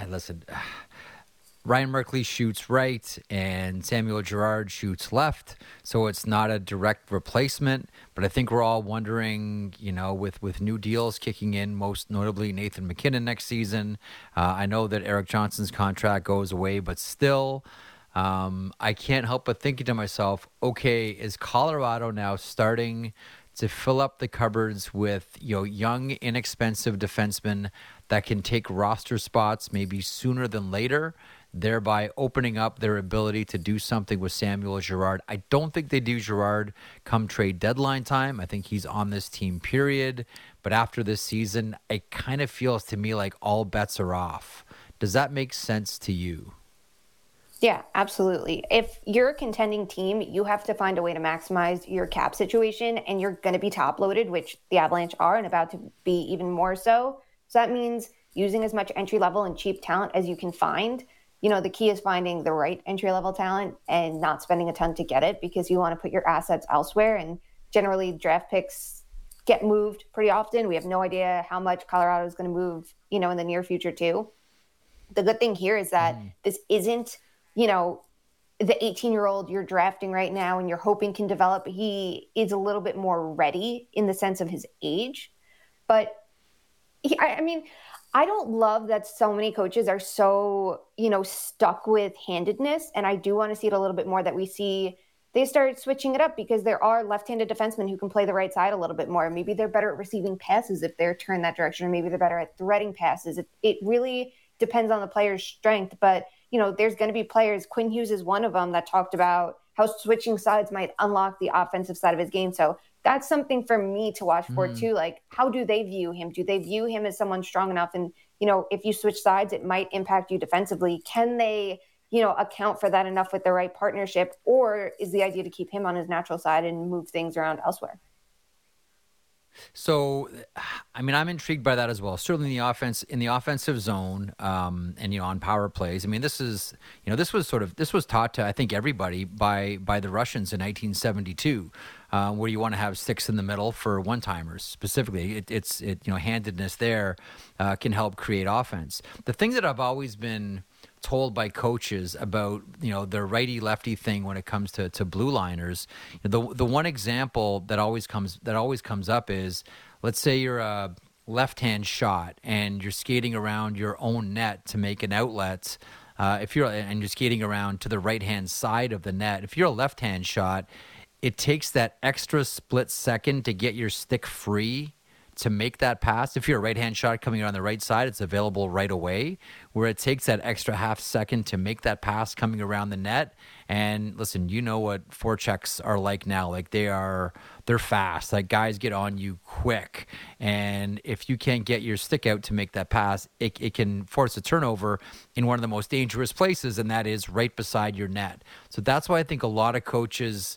Ryan Merkley shoots right and Samuel Girard shoots left, so it's not a direct replacement. But I think we're all wondering, with new deals kicking in, most notably Nathan MacKinnon next season. I know that Eric Johnson's contract goes away, but still, I can't help but thinking to myself, okay, is Colorado now starting to fill up the cupboards with young, inexpensive defensemen that can take roster spots maybe sooner than later, thereby opening up their ability to do something with Samuel Girard? I don't think they do Girard come trade deadline time. I think he's on this team, period. But after this season, it kind of feels to me like all bets are off. Does that make sense to you? Yeah, absolutely. If you're a contending team, you have to find a way to maximize your cap situation, and you're going to be top loaded, which the Avalanche are and about to be even more so. So that means using as much entry level and cheap talent as you can find. The key is finding the right entry level talent and not spending a ton to get it, because you want to put your assets elsewhere. And generally draft picks get moved pretty often. We have no idea how much Colorado is going to move, in the near future too. The good thing here is that this isn't, the 18-year-old you're drafting right now and you're hoping can develop. He is a little bit more ready in the sense of his age. But I don't love that so many coaches are so, stuck with handedness. And I do want to see it a little bit more, that we see they start switching it up, because there are left-handed defensemen who can play the right side a little bit more. Maybe they're better at receiving passes if they're turned that direction, or maybe they're better at threading passes. It really depends on the player's strength. But, there's going to be players, Quinn Hughes is one of them, that talked about how switching sides might unlock the offensive side of his game. So that's something for me to watch for too. Like, how do they view him? Do they view him as someone strong enough? And, if you switch sides, it might impact you defensively. Can they, account for that enough with the right partnership? Or is the idea to keep him on his natural side and move things around elsewhere? So, I'm intrigued by that as well. Certainly in the offensive zone, and on power plays. This was taught to, I think, everybody by the Russians in 1972, where you want to have six in the middle for one-timers specifically. Handedness there can help create offense. The thing that I've always been told by coaches about the righty lefty thing when it comes to blue liners, the one example that always comes up is, let's say you're a left-hand shot and you're skating around your own net to make an outlet. If you're skating around to the right-hand side of the net, if you're a left-hand shot, it takes that extra split second to get your stick free to make that pass. If you're a right-hand shot coming around the right side, it's available right away, where it takes that extra half second to make that pass coming around the net. And listen, what forechecks are like now. Like, they're fast. Like, guys get on you quick. And if you can't get your stick out to make that pass, it can force a turnover in one of the most dangerous places, and that is right beside your net. So that's why I think a lot of coaches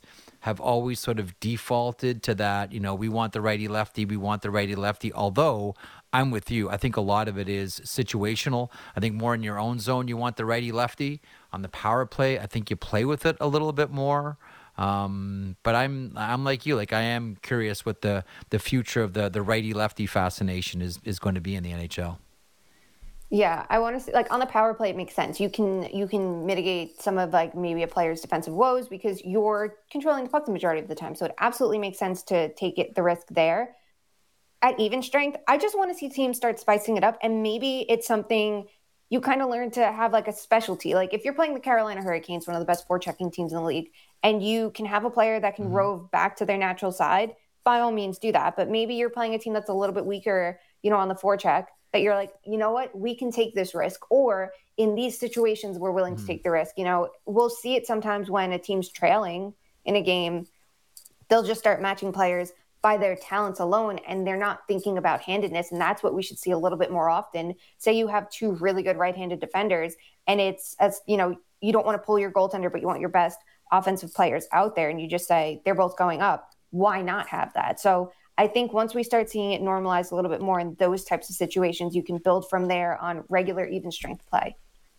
have always sort of defaulted to that, we want the righty-lefty, although I'm with you. I think a lot of it is situational. I think more in your own zone, you want the righty-lefty. On the power play, I think you play with it a little bit more. But I'm like you. Like, I am curious what the future of the righty-lefty fascination is going to be in the NHL. Yeah, I want to see, like, on the power play, it makes sense. You can mitigate some of, like, maybe a player's defensive woes because you're controlling the puck the majority of the time. So it absolutely makes sense to take the risk there. At even strength, I just want to see teams start spicing it up, and maybe it's something you kind of learn to have, like, a specialty. Like, if you're playing the Carolina Hurricanes, one of the best forechecking teams in the league, and you can have a player that can rove back to their natural side, by all means do that. But maybe you're playing a team that's a little bit weaker, on the forecheck, that you're like, you know what, we can take this risk. Or in these situations, we're willing to take the risk. We'll see it sometimes when a team's trailing in a game, they'll just start matching players by their talents alone, and they're not thinking about handedness. And that's what we should see a little bit more often. Say you have two really good right-handed defenders, and it's, as you don't want to pull your goaltender, but you want your best offensive players out there, and you just say they're both going up. Why not have that? So I think once we start seeing it normalize a little bit more in those types of situations, you can build from there on regular even strength play.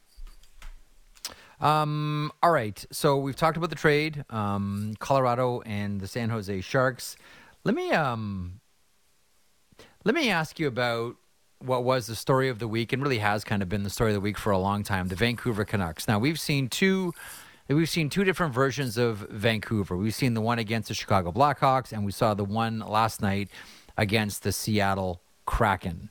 All right. So we've talked about the trade, Colorado and the San Jose Sharks. Let me ask you about what was the story of the week, and really has kind of been the story of the week for a long time, the Vancouver Canucks. Now, we've seen two different versions of Vancouver. We've seen the one against the Chicago Blackhawks, and we saw the one last night against the Seattle Kraken.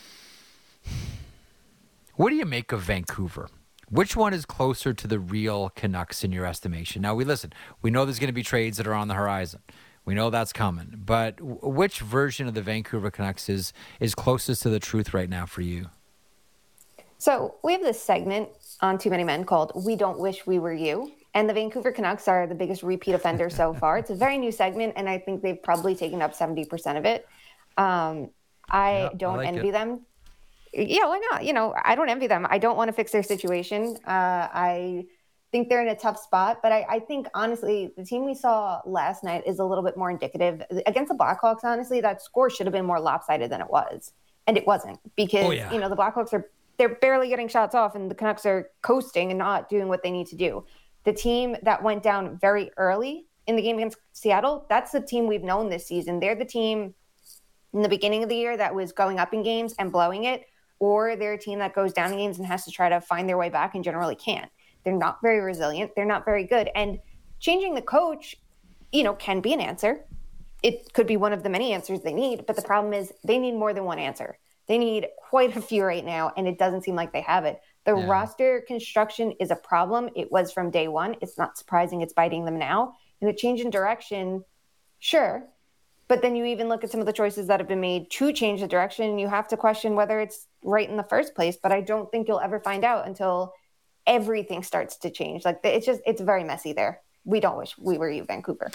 What do you make of Vancouver? Which one is closer to the real Canucks in your estimation? Now, we know there's going to be trades that are on the horizon. We know that's coming. But which version of the Vancouver Canucks is closest to the truth right now for you? So we have this segment on Too Many Men called We Don't Wish We Were You. And the Vancouver Canucks are the biggest repeat offender so far. It's a very new segment, and I think they've probably taken up 70% of it. I don't envy them. Yeah, why not? I don't envy them. I don't want to fix their situation. I think they're in a tough spot. But I think, honestly, the team we saw last night is a little bit more indicative. Against the Blackhawks, honestly, that score should have been more lopsided than it was. And it wasn't because, the Blackhawks they're barely getting shots off, and the Canucks are coasting and not doing what they need to do. The team that went down very early in the game against Seattle, that's the team we've known this season. They're the team in the beginning of the year that was going up in games and blowing it, or they're a team that goes down in games and has to try to find their way back and generally can't. They're not very resilient. They're not very good. And changing the coach, can be an answer. It could be one of the many answers they need, but the problem is they need more than one answer. They need quite a few right now, and it doesn't seem like they have it. The roster construction is a problem. It was from day one. It's not surprising it's biting them now. And a change in direction, sure. But then you even look at some of the choices that have been made to change the direction, and you have to question whether it's right in the first place. But I don't think you'll ever find out until everything starts to change. Like, it's very messy there. We don't wish we were you, Vancouver.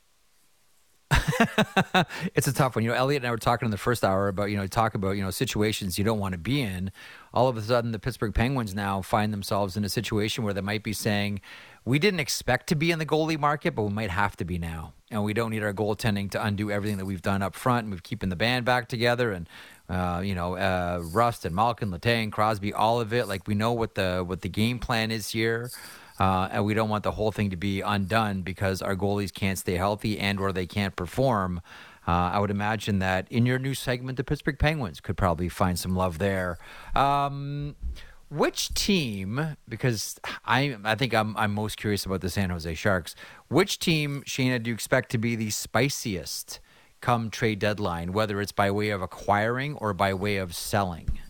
It's a tough one. Elliot and I were talking in the first hour about, situations you don't want to be in. All of a sudden, the Pittsburgh Penguins now find themselves in a situation where they might be saying, we didn't expect to be in the goalie market, but we might have to be now. And we don't need our goaltending to undo everything that we've done up front. And we've keeping the band back together, and, Rust and Malkin, Letang, Crosby, all of it. Like, we know what the game plan is here. And we don't want the whole thing to be undone because our goalies can't stay healthy and or they can't perform. I would imagine that in your new segment, the Pittsburgh Penguins could probably find some love there. Which team, because I think I'm most curious about the San Jose Sharks, which team, Shayna, do you expect to be the spiciest come trade deadline, whether it's by way of acquiring or by way of selling?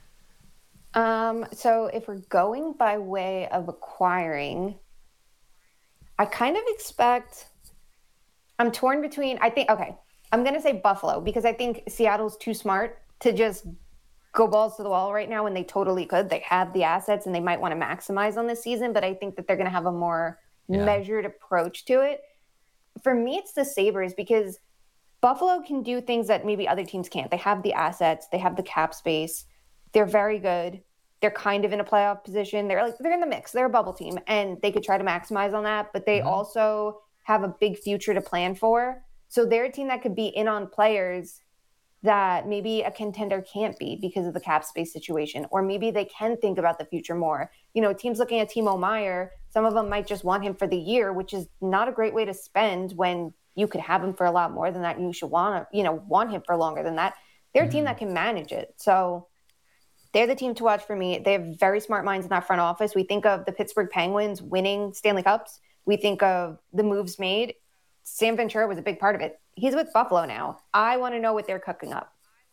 So if we're going by way of acquiring, I kind of expect, I'm torn between, I'm going to say Buffalo, because I think Seattle's too smart to just go balls to the wall right now when they totally could. They have the assets and they might want to maximize on this season, but I think that they're going to have a more measured approach to it. For me, it's the Sabres, because Buffalo can do things that maybe other teams can't. They have the assets, they have the cap space. They're very good. They're kind of in a playoff position. They're in the mix. They're a bubble team, and they could try to maximize on that. But they also have a big future to plan for. So they're a team that could be in on players that maybe a contender can't be because of the cap space situation, or maybe they can think about the future more. You know, teams looking at Timo Meier, some of them might just want him for the year, which is not a great way to spend when you could have him for a lot more than that. And you should want him for longer than that. They're a team that can manage it. So they're the team to watch for me. They have very smart minds in that front office. We think of the Pittsburgh Penguins winning Stanley Cups. We think of the moves made. Sam Ventura was a big part of it. He's with Buffalo now. I want to know what they're cooking up.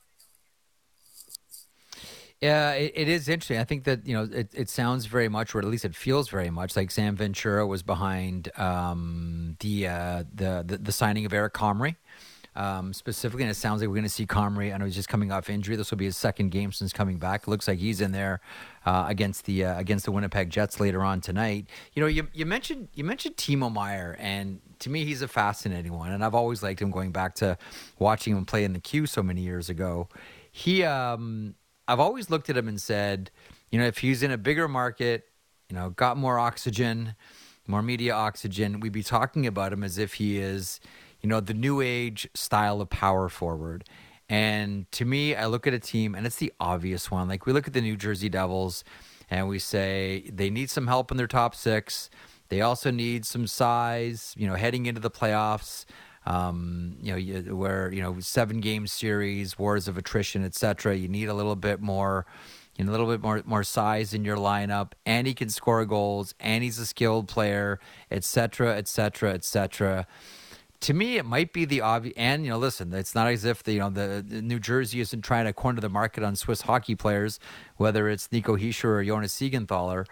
Yeah, it is interesting. I think that, it sounds very much, or at least it feels very much like Sam Ventura was behind the signing of Eric Comrie. Specifically, and it sounds like we're going to see Comrie. I know he's just coming off injury. This will be his second game since coming back. It looks like he's in there against the Winnipeg Jets later on tonight. You mentioned Timo Meier, and to me, he's a fascinating one. And I've always liked him, going back to watching him play in the Q so many years ago. I've always looked at him and said, if he's in a bigger market, got more oxygen, more media oxygen, we'd be talking about him as if he is, the new age style of power forward. And to me, I look at a team, and it's the obvious one. Like, we look at the New Jersey Devils, and we say they need some help in their top six. They also need some size, heading into the playoffs. Where 7-game series, wars of attrition, etc. You need a little bit more, more size in your lineup, and he can score goals, and he's a skilled player, etc., etc., etc. To me, it might be the obvious. And listen, it's not as if the New Jersey isn't trying to corner the market on Swiss hockey players, whether it's Nico Hischier or Jonas Siegenthaler.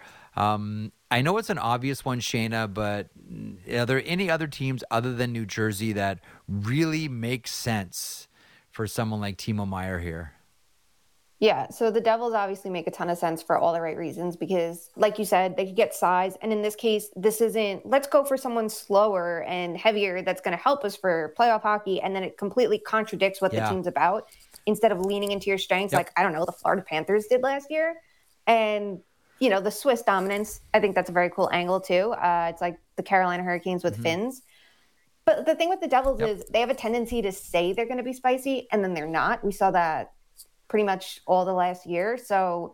I know it's an obvious one, Shayna, but are there any other teams other than New Jersey that really make sense for someone like Timo Meier here? Yeah, so the Devils obviously make a ton of sense for all the right reasons because, like you said, they could get size. And in this case, this isn't, let's go for someone slower and heavier that's going to help us for playoff hockey. And then it completely contradicts what the team's about instead of leaning into your strengths like, I don't know, the Florida Panthers did last year. And the Swiss dominance, I think that's a very cool angle too. It's like the Carolina Hurricanes with Finns. But the thing with the Devils is they have a tendency to say they're going to be spicy, and then they're not. We saw that pretty much all the last year. So,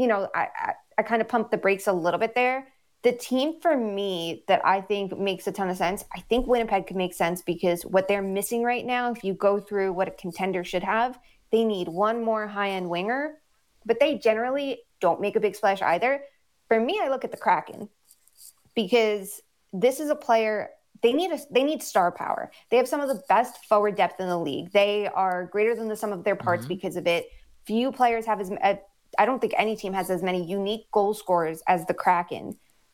I kind of pumped the brakes a little bit there. The team for me that I think makes a ton of sense, I think Winnipeg could make sense because what they're missing right now, if you go through what a contender should have, they need one more high-end winger, but they generally don't make a big splash either. For me, I look at the Kraken because this is a player, they need star power. They have some of the best forward depth in the league. They are greater than the sum of their parts because of it. Few players have I don't think any team has as many unique goal scorers as the Kraken,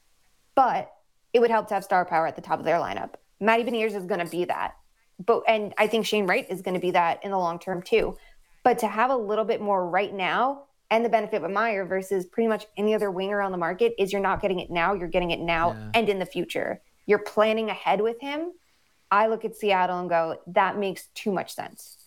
but it would help to have star power at the top of their lineup. Matty Beniers is going to be that. And I think Shane Wright is going to be that in the long term too. But to have a little bit more right now, and the benefit with Meier versus pretty much any other winger on the market is you're not getting it now, you're getting it now and in the future. You're planning ahead with him. I look at Seattle and go, that makes too much sense.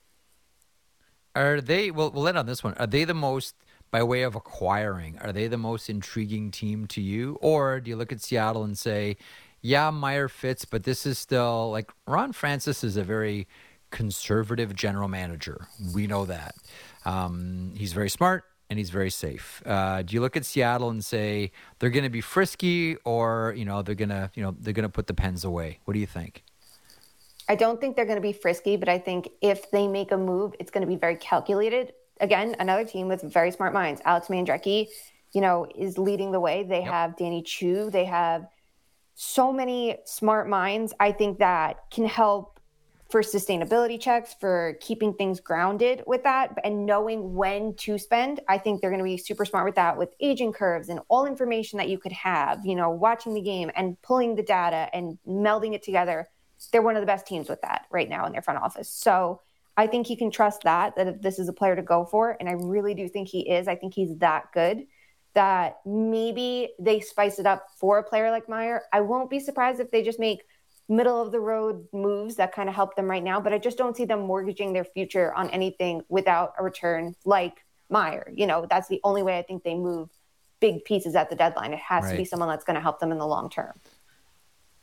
Are they, we'll end on this one, are they the most, by way of acquiring, are they the most intriguing team to you? Or do you look at Seattle and say, yeah, Meier fits, but this is still, like, Ron Francis is a very conservative general manager. We know that. He's very smart and he's very safe. Do you look at Seattle and say they're going to be frisky, or they're going to put the pens away? What do you think? I don't think they're going to be frisky, but I think if they make a move, it's going to be very calculated. Again, another team with very smart minds. Alex Mandrecki, is leading the way. They have Danny Chu. They have so many smart minds. I think that can help for sustainability checks, for keeping things grounded with that and knowing when to spend. I think they're going to be super smart with that, with aging curves and all information that you could have, watching the game and pulling the data and melding it together. They're one of the best teams with that right now in their front office. So I think you can trust that if this is a player to go for, and I really do think he is. I think he's that good that maybe they spice it up for a player like Meier. I won't be surprised if they just make middle of the road moves that kind of help them right now, but I just don't see them mortgaging their future on anything without a return like Meier. That's the only way I think they move big pieces at the deadline. It has to be someone that's going to help them in the long term.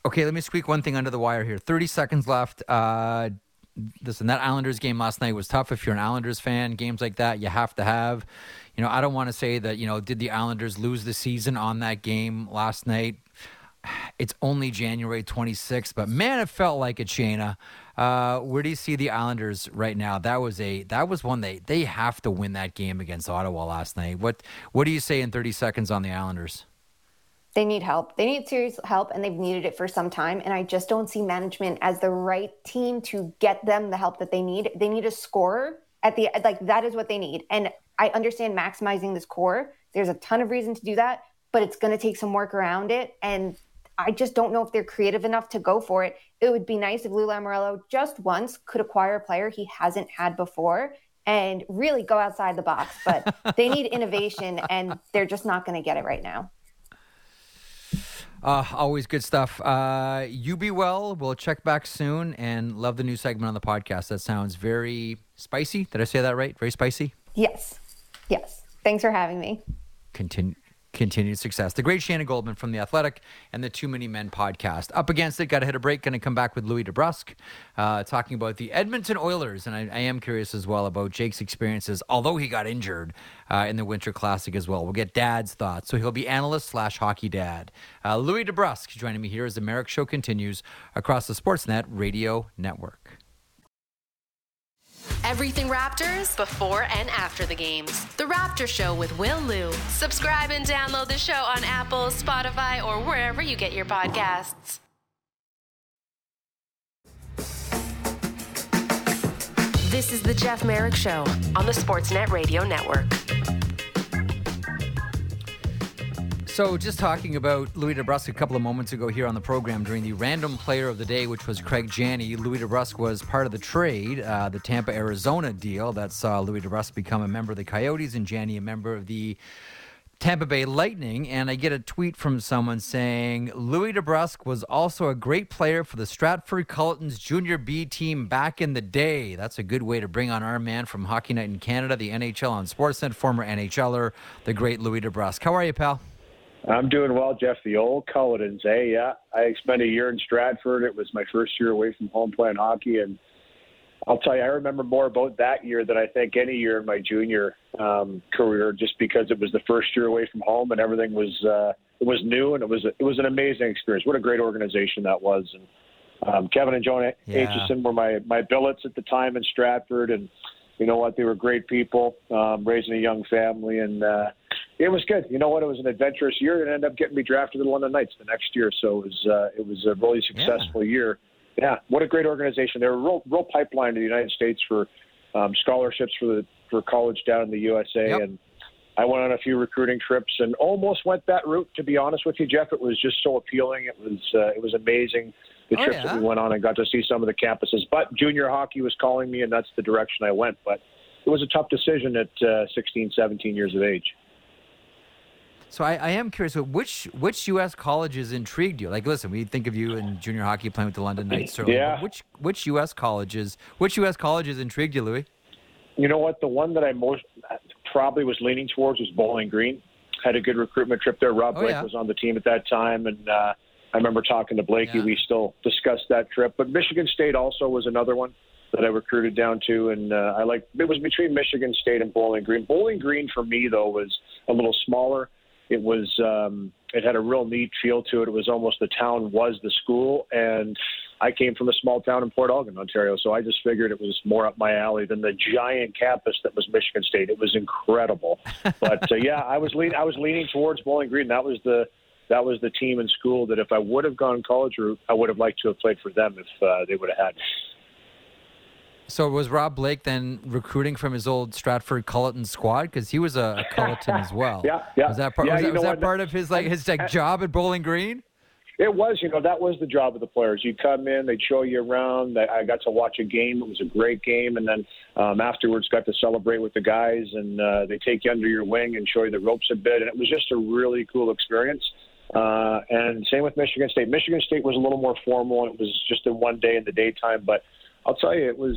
Okay, let me squeak one thing under the wire here. 30 seconds left. Listen, that Islanders game last night was tough. If you're an Islanders fan, games like that you have to have. I don't want to say that, did the Islanders lose the season on that game last night? It's only January 26th, but man, it felt like it, Shayna. Where do you see the Islanders right now? That was one they have to win that game against Ottawa last night. What do you say in 30 seconds on the Islanders? They need help. They need serious help, and they've needed it for some time. And I just don't see management as the right team to get them the help that they need. They need a scorer that is what they need. And I understand maximizing this core. There's a ton of reason to do that, but it's going to take some work around it. And I just don't know if they're creative enough to go for it. It would be nice if Lou Lamoriello just once could acquire a player he hasn't had before and really go outside the box. But they need innovation, and they're just not going to get it right now. Always good stuff. You be well. We'll check back soon, and love the new segment on the podcast. That sounds very spicy. Did I say that right? Very spicy? Yes. Thanks for having me. Continued success. The great Shayna Goldman from The Athletic and the Too Many Men podcast. Up against it, got to hit a break. Going to come back with Louis DeBrusk, talking about the Edmonton Oilers. And I am curious as well about Jake's experiences, although he got injured in the Winter Classic as well. We'll get Dad's thoughts. So he'll be analyst/hockey dad. Louis DeBrusk joining me here as the Merrick Show continues across the Sportsnet Radio Network. Everything Raptors before and after the games. The Raptor Show with Will Liu. Subscribe and download the show on Apple, Spotify, or wherever you get your podcasts. This is the Jeff Merrick Show on the Sportsnet Radio Network. So just talking about Louis DeBrusk a couple of moments ago here on the program during the Random Player of the Day, which was Craig Janney. Louis DeBrusk was part of the trade, the Tampa-Arizona deal that saw Louis DeBrusk become a member of the Coyotes and Janney a member of the Tampa Bay Lightning. And I get a tweet from someone saying, Louis DeBrusk was also a great player for the Stratford Culletons Junior B team back in the day. That's a good way to bring on our man from Hockey Night in Canada, the NHL on Sportsnet, former NHLer, the great Louis DeBrusk. How are you, pal? I'm doing well, Jeff. The old Culletons, eh? Yeah. I spent a year in Stratford. It was my first year away from home playing hockey. And I'll tell you, I remember more about that year than I think any year in my junior career, just because it was the first year away from home and everything was it was new, and it was an amazing experience. What a great organization that was. And Kevin and Joan Aitchison were my billets at the time in Stratford. And you know what? They were great people, raising a young family. And it was good. You know what? It was an adventurous year, and ended up getting me drafted to the London Knights the next year. So it was a really successful year. Yeah, what a great organization. They're a real pipeline to the United States for scholarships for college down in the USA. Yep. And I went on a few recruiting trips and almost went that route, to be honest with you, Jeff. It was just so appealing. It was amazing, the trips that we went on, and got to see some of the campuses. But junior hockey was calling me, and that's the direction I went. But it was a tough decision at 16, 17 years of age. So I am curious, which U.S. colleges intrigued you? Like, listen, we think of you in junior hockey playing with the London Knights. Yeah. Which U.S. colleges intrigued you, Louis? You know what? The one that I most probably was leaning towards was Bowling Green. Had a good recruitment trip there. Rob Blake was on the team at that time, and I remember talking to Blakey. Yeah. We still discussed that trip. But Michigan State also was another one that I recruited down to, and it was between Michigan State and Bowling Green. Bowling Green for me, though, was a little smaller. It was it had a real neat feel to it. It was almost the town was the school, and I came from a small town in Port Elgin, Ontario, so I just figured it was more up my alley than the giant campus that was Michigan State. It was incredible, but I was leaning towards Bowling Green. That was the team in school that if I would have gone college route, I would have liked to have played for them if they would have had me. So was Rob Blake then recruiting from his old Stratford Culleton squad? Because he was a Culleton as well. Yeah. Was that part of his job at Bowling Green? It was. That was the job of the players. You come in, they'd show you around. I got to watch a game. It was a great game. And then afterwards got to celebrate with the guys. And they take you under your wing and show you the ropes a bit. And it was just a really cool experience. And same with Michigan State. Michigan State was a little more formal. It was just in one day in the daytime. But I'll tell you, it was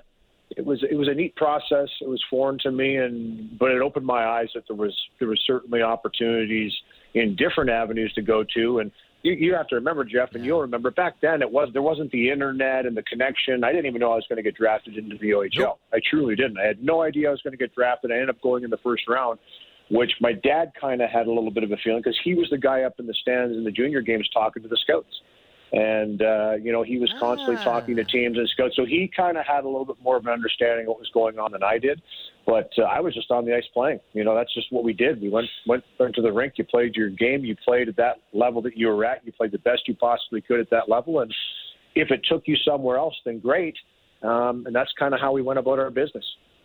a neat process. It was foreign to me, but it opened my eyes that there was certainly opportunities in different avenues to go to. And you have to remember, Jeff, and you'll remember back then there wasn't the internet and the connection. I didn't even know I was going to get drafted into the OHL. Nope. I truly didn't. I had no idea I was going to get drafted. I ended up going in the first round, which my dad kind of had a little bit of a feeling because he was the guy up in the stands in the junior games talking to the scouts. And, he was constantly talking to teams and scouts. So he kind of had a little bit more of an understanding of what was going on than I did. But I was just on the ice playing. That's just what we did. We went to the rink. You played your game. You played at that level that you were at. You played the best you possibly could at that level. And if it took you somewhere else, then great. And that's kind of how we went about our business.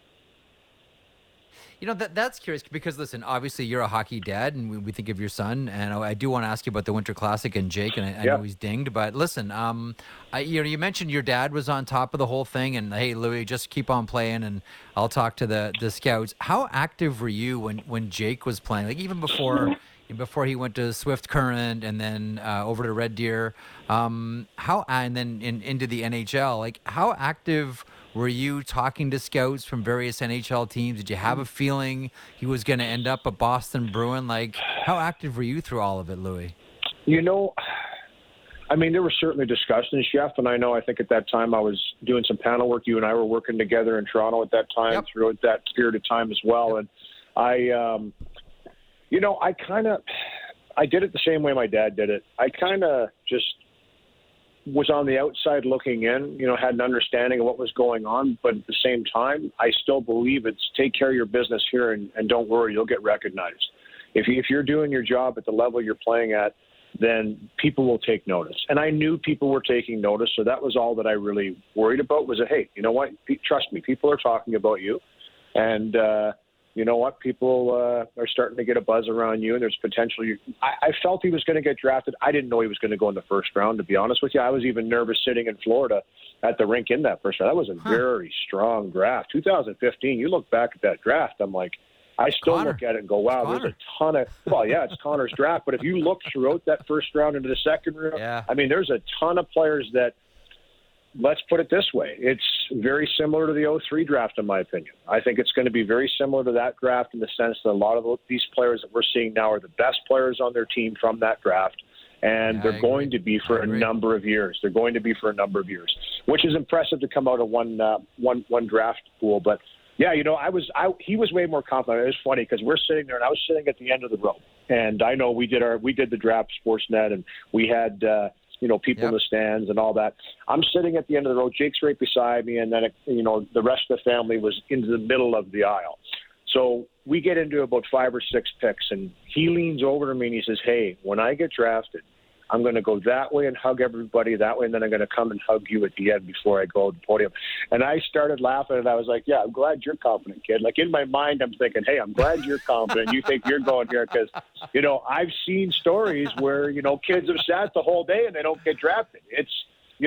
That's curious because, listen, obviously you're a hockey dad, and we think of your son, and I do want to ask you about the Winter Classic and Jake, and I know he's dinged, but listen, you mentioned your dad was on top of the whole thing, and hey, Louis, just keep on playing, and I'll talk to the scouts. How active were you when Jake was playing? Like even before he went to Swift Current and then over to Red Deer, and then into the NHL, like how active were you talking to scouts from various NHL teams? Did you have a feeling he was going to end up a Boston Bruin? Like, how active were you through all of it, Louis? There were certainly discussions, Jeff, and I think at that time I was doing some panel work. You and I were working together in Toronto at that time, throughout that period of time as well. And I did it the same way my dad did it. I kind of just was on the outside looking in, had an understanding of what was going on. But at the same time, I still believe it's take care of your business here and don't worry, you'll get recognized. If you're doing your job at the level you're playing at, then people will take notice. And I knew people were taking notice, so that was all that I really worried about was that, hey, you know what, trust me, people are talking about you. And, you know what? People are starting to get a buzz around you, and there's potential. I felt he was going to get drafted. I didn't know he was going to go in the first round, to be honest with you. I was even nervous sitting in Florida at the rink in that first round. That was a very strong draft. 2015, you look back at that draft, I'm like, I still look at it and go, wow, there's a ton of – well, yeah, it's Connor's draft. But if you look throughout that first round into the second round, there's a ton of players that – let's put it this way. It's very similar to the 2003 draft, in my opinion. I think it's going to be very similar to that draft in the sense that a lot of these players that we're seeing now are the best players on their team from that draft, and they're going to be for a number of years. They're going to be for a number of years, which is impressive to come out of one draft pool. But, yeah, he was way more confident. It was funny because we're sitting there, and I was sitting at the end of the row. And I know we did the draft Sportsnet, and we had people in the stands and all that. I'm sitting at the end of the row. Jake's right beside me, and then, the rest of the family was into the middle of the aisle. So we get into about 5 or 6 picks, and he leans over to me and he says, hey, when I get drafted, I'm going to go that way and hug everybody that way, and then I'm going to come and hug you at the end before I go to the podium. And I started laughing, and I was like, yeah, I'm glad you're confident, kid. Like, in my mind, I'm thinking, hey, I'm glad you're confident. You think you're going here because, I've seen stories where, kids have sat the whole day and they don't get drafted. I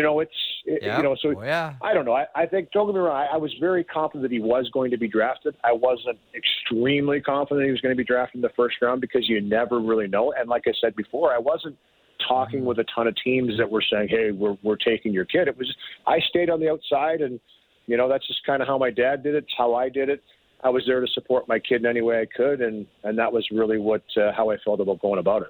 don't know. I think, don't get me wrong, I was very confident that he was going to be drafted. I wasn't extremely confident he was going to be drafted in the first round because you never really know. And like I said before, I wasn't talking with a ton of teams that were saying, hey, we're taking your kid. It was just, I stayed on the outside, and, that's just kind of how my dad did it. It's how I did it. I was there to support my kid in any way I could, and that was really how I felt about going about it.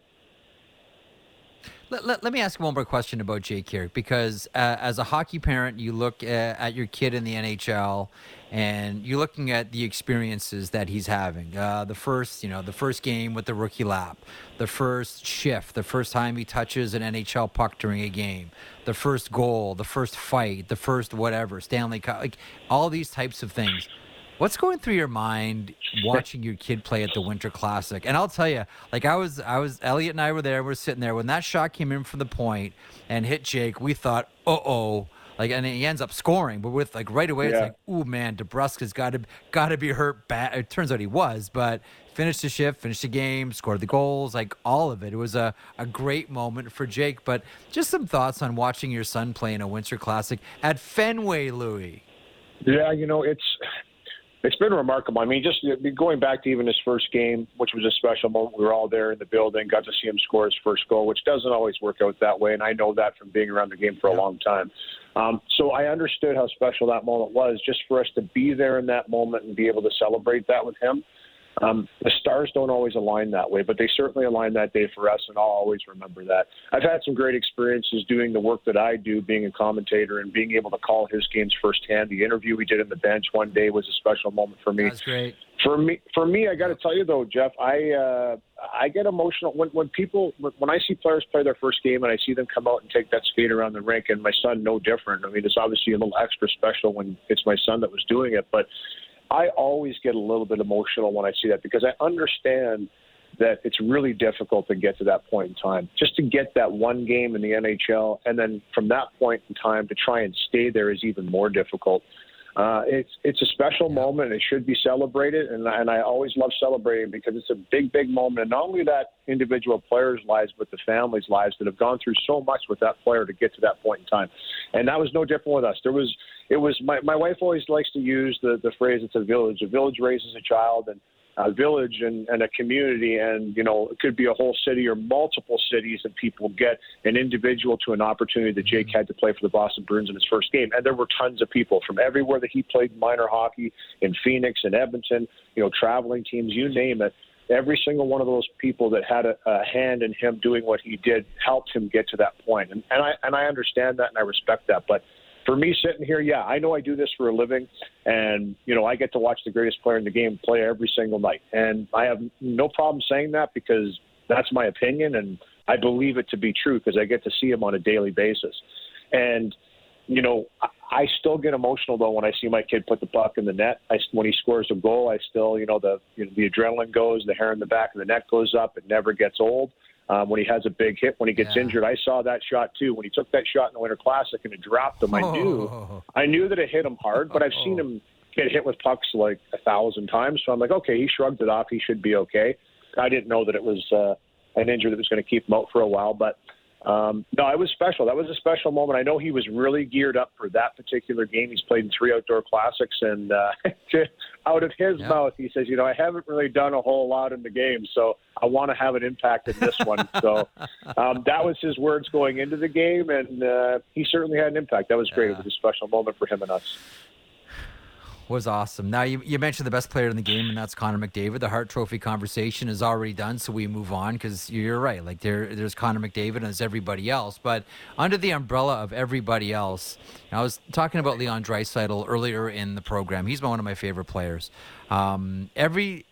Let me ask one more question about Jake here, because as a hockey parent, you look at your kid in the NHL, and you're looking at the experiences that he's having. The first game with the rookie lap, the first shift, the first time he touches an NHL puck during a game, the first goal, the first fight, the first whatever, Stanley Cup, like all these types of things. What's going through your mind watching your kid play at the Winter Classic? And I'll tell you, like I was, Elliot and I were there. We're sitting there when that shot came in from the point and hit Jake. We thought, and he ends up scoring. But with right away, it's like, ooh man, DeBrusk's got to be hurt bad. It turns out he was, but finished the shift, finished the game, scored the goals, like all of it. It was a great moment for Jake. But just some thoughts on watching your son play in a Winter Classic at Fenway, Louis. Yeah, it's been remarkable. I mean, just going back to even his first game, which was a special moment. We were all there in the building, got to see him score his first goal, which doesn't always work out that way, and I know that from being around the game for a long time. So I understood how special that moment was, just for us to be there in that moment and be able to celebrate that with him. The stars don't always align that way, but they certainly align that day for us, and I'll always remember that. I've had some great experiences doing the work that I do, being a commentator and being able to call his games firsthand. The interview we did in the bench one day was a special moment for me. That's great. For me, I got to tell you though, Jeff, I get emotional when I see players play their first game and I see them come out and take that skate around the rink, and my son no different. I mean, it's obviously a little extra special when it's my son that was doing it, but I always get a little bit emotional when I see that, because I understand that it's really difficult to get to that point in time. Just to get that one game in the NHL, and then from that point in time to try and stay there is even more difficult. It's a special moment. It should be celebrated, and I always love celebrating because it's a big, big moment. And not only that individual players' lives, but the families' lives that have gone through so much with that player to get to that point in time. And that was no different with us. It was my wife always likes to use the phrase, it's a village. A village raises a child, and a village and a community, and it could be a whole city or multiple cities that people get an individual to an opportunity that Jake had to play for the Boston Bruins in his first game. And there were tons of people from everywhere that he played minor hockey, in Phoenix and Edmonton, traveling teams, you name it. Every single one of those people that had a hand in him doing what he did helped him get to that point. And I understand that and I respect that. But for me sitting here, I know I do this for a living, and, I get to watch the greatest player in the game play every single night. And I have no problem saying that because that's my opinion, and I believe it to be true because I get to see him on a daily basis. And, I still get emotional, though, when I see my kid put the puck in the net. When he scores a goal, I still, the adrenaline goes, the hair in the back of the neck goes up. It never gets old. When he has a big hit, when he gets injured. I saw that shot too. When he took that shot in the Winter Classic and it dropped him, I knew that it hit him hard, but I've seen him get hit with pucks like 1,000 times. So I'm like, okay, he shrugged it off. He should be okay. I didn't know that it was an injury that was going to keep him out for a while, but no, it was special. That was a special moment. I know he was really geared up for that particular game. He's played in 3 outdoor classics, and out of his mouth, he says, I haven't really done a whole lot in the game, so I want to have an impact in this one. So that was his words going into the game, and he certainly had an impact. That was great. It was a special moment for him and us. Was awesome. Now, you mentioned the best player in the game, and that's Connor McDavid. The Hart Trophy conversation is already done, so we move on because you're right. Like there's Connor McDavid and there's everybody else. But under the umbrella of everybody else, I was talking about Leon Draisaitl earlier in the program. He's one of my favorite players. Any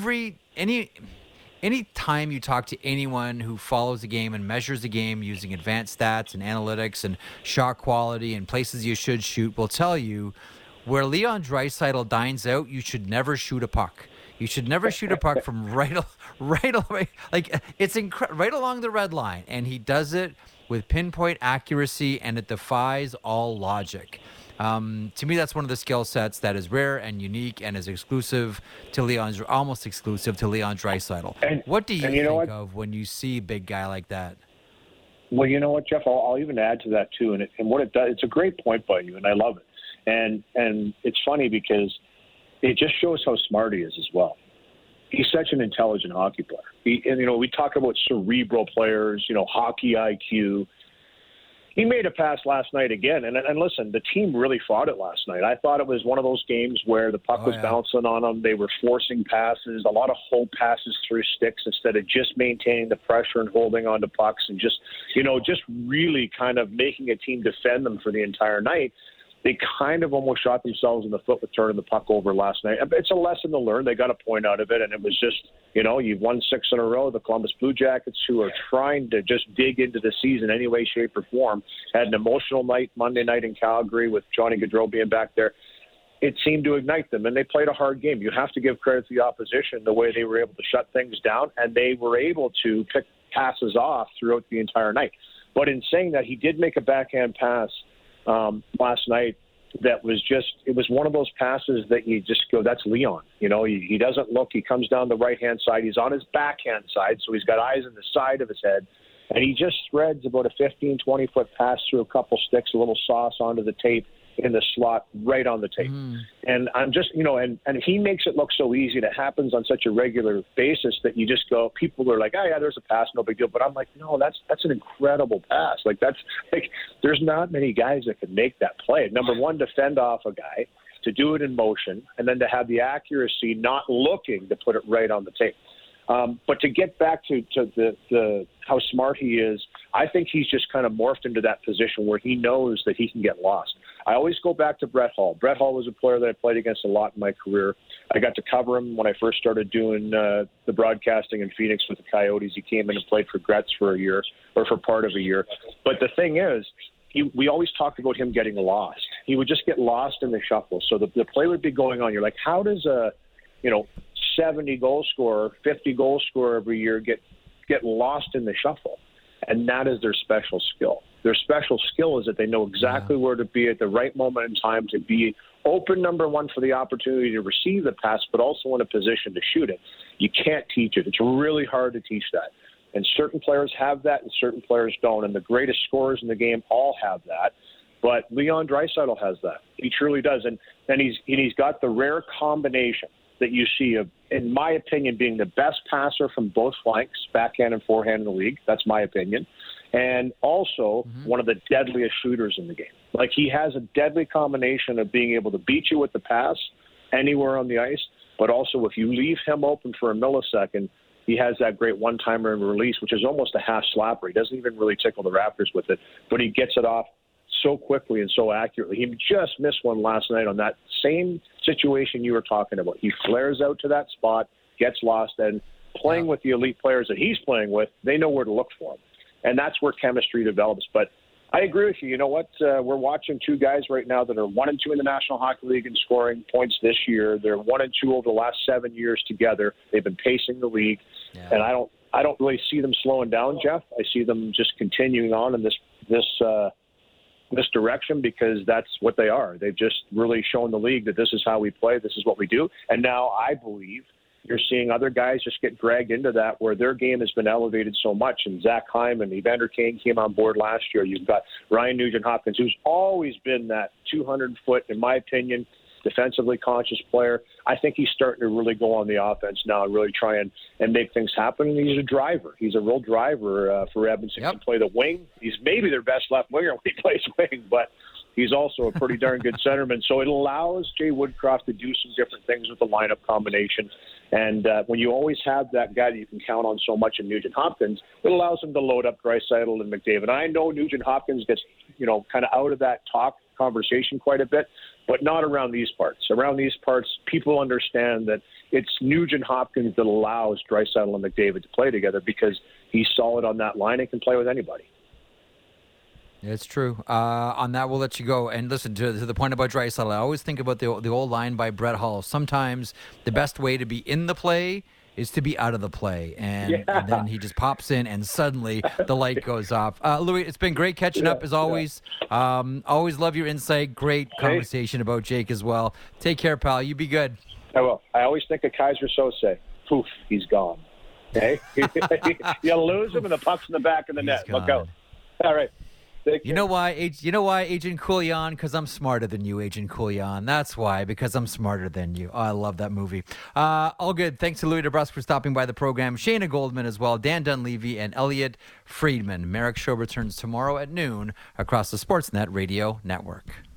time you talk to anyone who follows the game and measures the game using advanced stats and analytics and shot quality and places you should shoot will tell you where Leon Draisaitl dines out, you should never shoot a puck. You should never shoot a puck from right away. Like it's right along the red line, and he does it with pinpoint accuracy, and it defies all logic. To me, that's one of the skill sets that is rare and unique and is exclusive to almost exclusive to Leon Draisaitl. What do you think of when you see a big guy like that? Well, you know what, Jeff? I'll even add to that too, and what it does. It's a great point by you, and I love it. And it's funny because it just shows how smart he is as well. He's such an intelligent hockey player. We talk about cerebral players, hockey IQ. He made a pass last night again. And listen, the team really fought it last night. I thought it was one of those games where the puck was bouncing on them. They were forcing passes, a lot of hope passes through sticks instead of just maintaining the pressure and holding on to pucks and just really kind of making a team defend them for the entire night. They kind of almost shot themselves in the foot with turning the puck over last night. It's a lesson to learn. They got a point out of it, and it was just, you've won 6 in a row. The Columbus Blue Jackets, who are trying to just dig into the season any way, shape, or form, had an emotional night Monday night in Calgary with Johnny Gaudreau being back there. It seemed to ignite them, and they played a hard game. You have to give credit to the opposition, the way they were able to shut things down, and they were able to pick passes off throughout the entire night. But in saying that, he did make a backhand pass last night that was it was one of those passes that you just go, that's Leon. He doesn't look, he comes down the right-hand side. He's on his backhand side, so he's got eyes in the side of his head. And he just threads about a 15, 20-foot pass through a couple sticks, a little sauce onto the tape in the slot, right on the tape. And I'm just, and he makes it look so easy. And it happens on such a regular basis that you just go, people are like, oh, yeah, there's a pass, no big deal. But I'm like, no, that's an incredible pass. There's not many guys that can make that play. Number one, defend off a guy. to do it in motion, and then to have the accuracy not looking to put it right on the tape. But to get back to the how smart he is, I think he's just kind of morphed into that position where he knows that he can get lost. I always go back to Brett Hull. Brett Hull was a player that I played against a lot in my career. I got to cover him when I first started doing the broadcasting in Phoenix with the Coyotes. He came in and played for Gretz for a year, or for part of a year. But the thing is, we always talked about him getting lost. He would just get lost in the shuffle. So the play would be going on. You're like, how does a 70 goal scorer, 50 goal scorer every year get lost in the shuffle? And that is their special skill. Their special skill is that they know exactly where to be at the right moment in time to be open, number one, for the opportunity to receive the pass, but also in a position to shoot it. You can't teach it. It's really hard to teach that. And certain players have that and certain players don't. And the greatest scorers in the game all have that. But Leon Draisaitl has that. He truly does. And he's got the rare combination that you see of, in my opinion, being the best passer from both flanks, backhand and forehand in the league. That's my opinion. And also one of the deadliest shooters in the game. Like, he has a deadly combination of being able to beat you with the pass anywhere on the ice, but also if you leave him open for a millisecond, he has that great one-timer and release, which is almost a half slapper. He doesn't even really tickle the Raptors with it, but he gets it off so quickly and so accurately. He just missed one last night on that same situation you were talking about. He flares out to that spot, gets lost, and playing with the elite players that he's playing with, they know where to look for him. And that's where chemistry develops. But I agree with you. You know what? We're watching two guys right now that are 1-2 in the National Hockey League in scoring points this year. They're 1-2 over the last 7 years together. They've been pacing the league. Yeah. And I don't really see them slowing down, Jeff. I see them just continuing on in this direction, because that's what they are. They've just really shown the league that this is how we play, this is what we do. And now I believe you're seeing other guys just get dragged into that, where their game has been elevated so much. And Zach Hyman, Evander Kane came on board last year. You've got Ryan Nugent-Hopkins, who's always been that 200-foot, in my opinion, defensively conscious player. I think he's starting to really go on the offense now and really try and make things happen. And he's a driver. He's a real driver for Edmonton. He can play the wing. He's maybe their best left winger when he plays wing, but he's also a pretty darn good centerman. So it allows Jay Woodcroft to do some different things with the lineup combination. And when you always have that guy that you can count on so much in Nugent-Hopkins, it allows him to load up Draisaitl and McDavid. I know Nugent-Hopkins gets, kind of out of that talk conversation quite a bit, but not around these parts. Around these parts, people understand that it's Nugent-Hopkins that allows Draisaitl and McDavid to play together, because he's solid on that line and can play with anybody. It's true. On that, we'll let you go. And listen, to the point about Draisaitl, I always think about the old line by Brett Hull. Sometimes the best way to be in the play is to be out of the play. And then he just pops in, and suddenly the light goes off. Louis, it's been great catching up as always. Always love your insight. Great conversation about Jake as well. Take care, pal. You be good. I will. I always think of Kaiser Sose. Poof, he's gone. Okay? You lose him, and the puck's in the back of the net. Gone. Look out. All right. You know why, Agent Coulion? Because I'm smarter than you, Agent Coulion. That's why, because I'm smarter than you. Oh, I love that movie. All good. Thanks to Louis DeBrusk for stopping by the program. Shayna Goldman as well, Dan Dunleavy, and Elliot Friedman. Merrick Show returns tomorrow at noon across the Sportsnet Radio Network.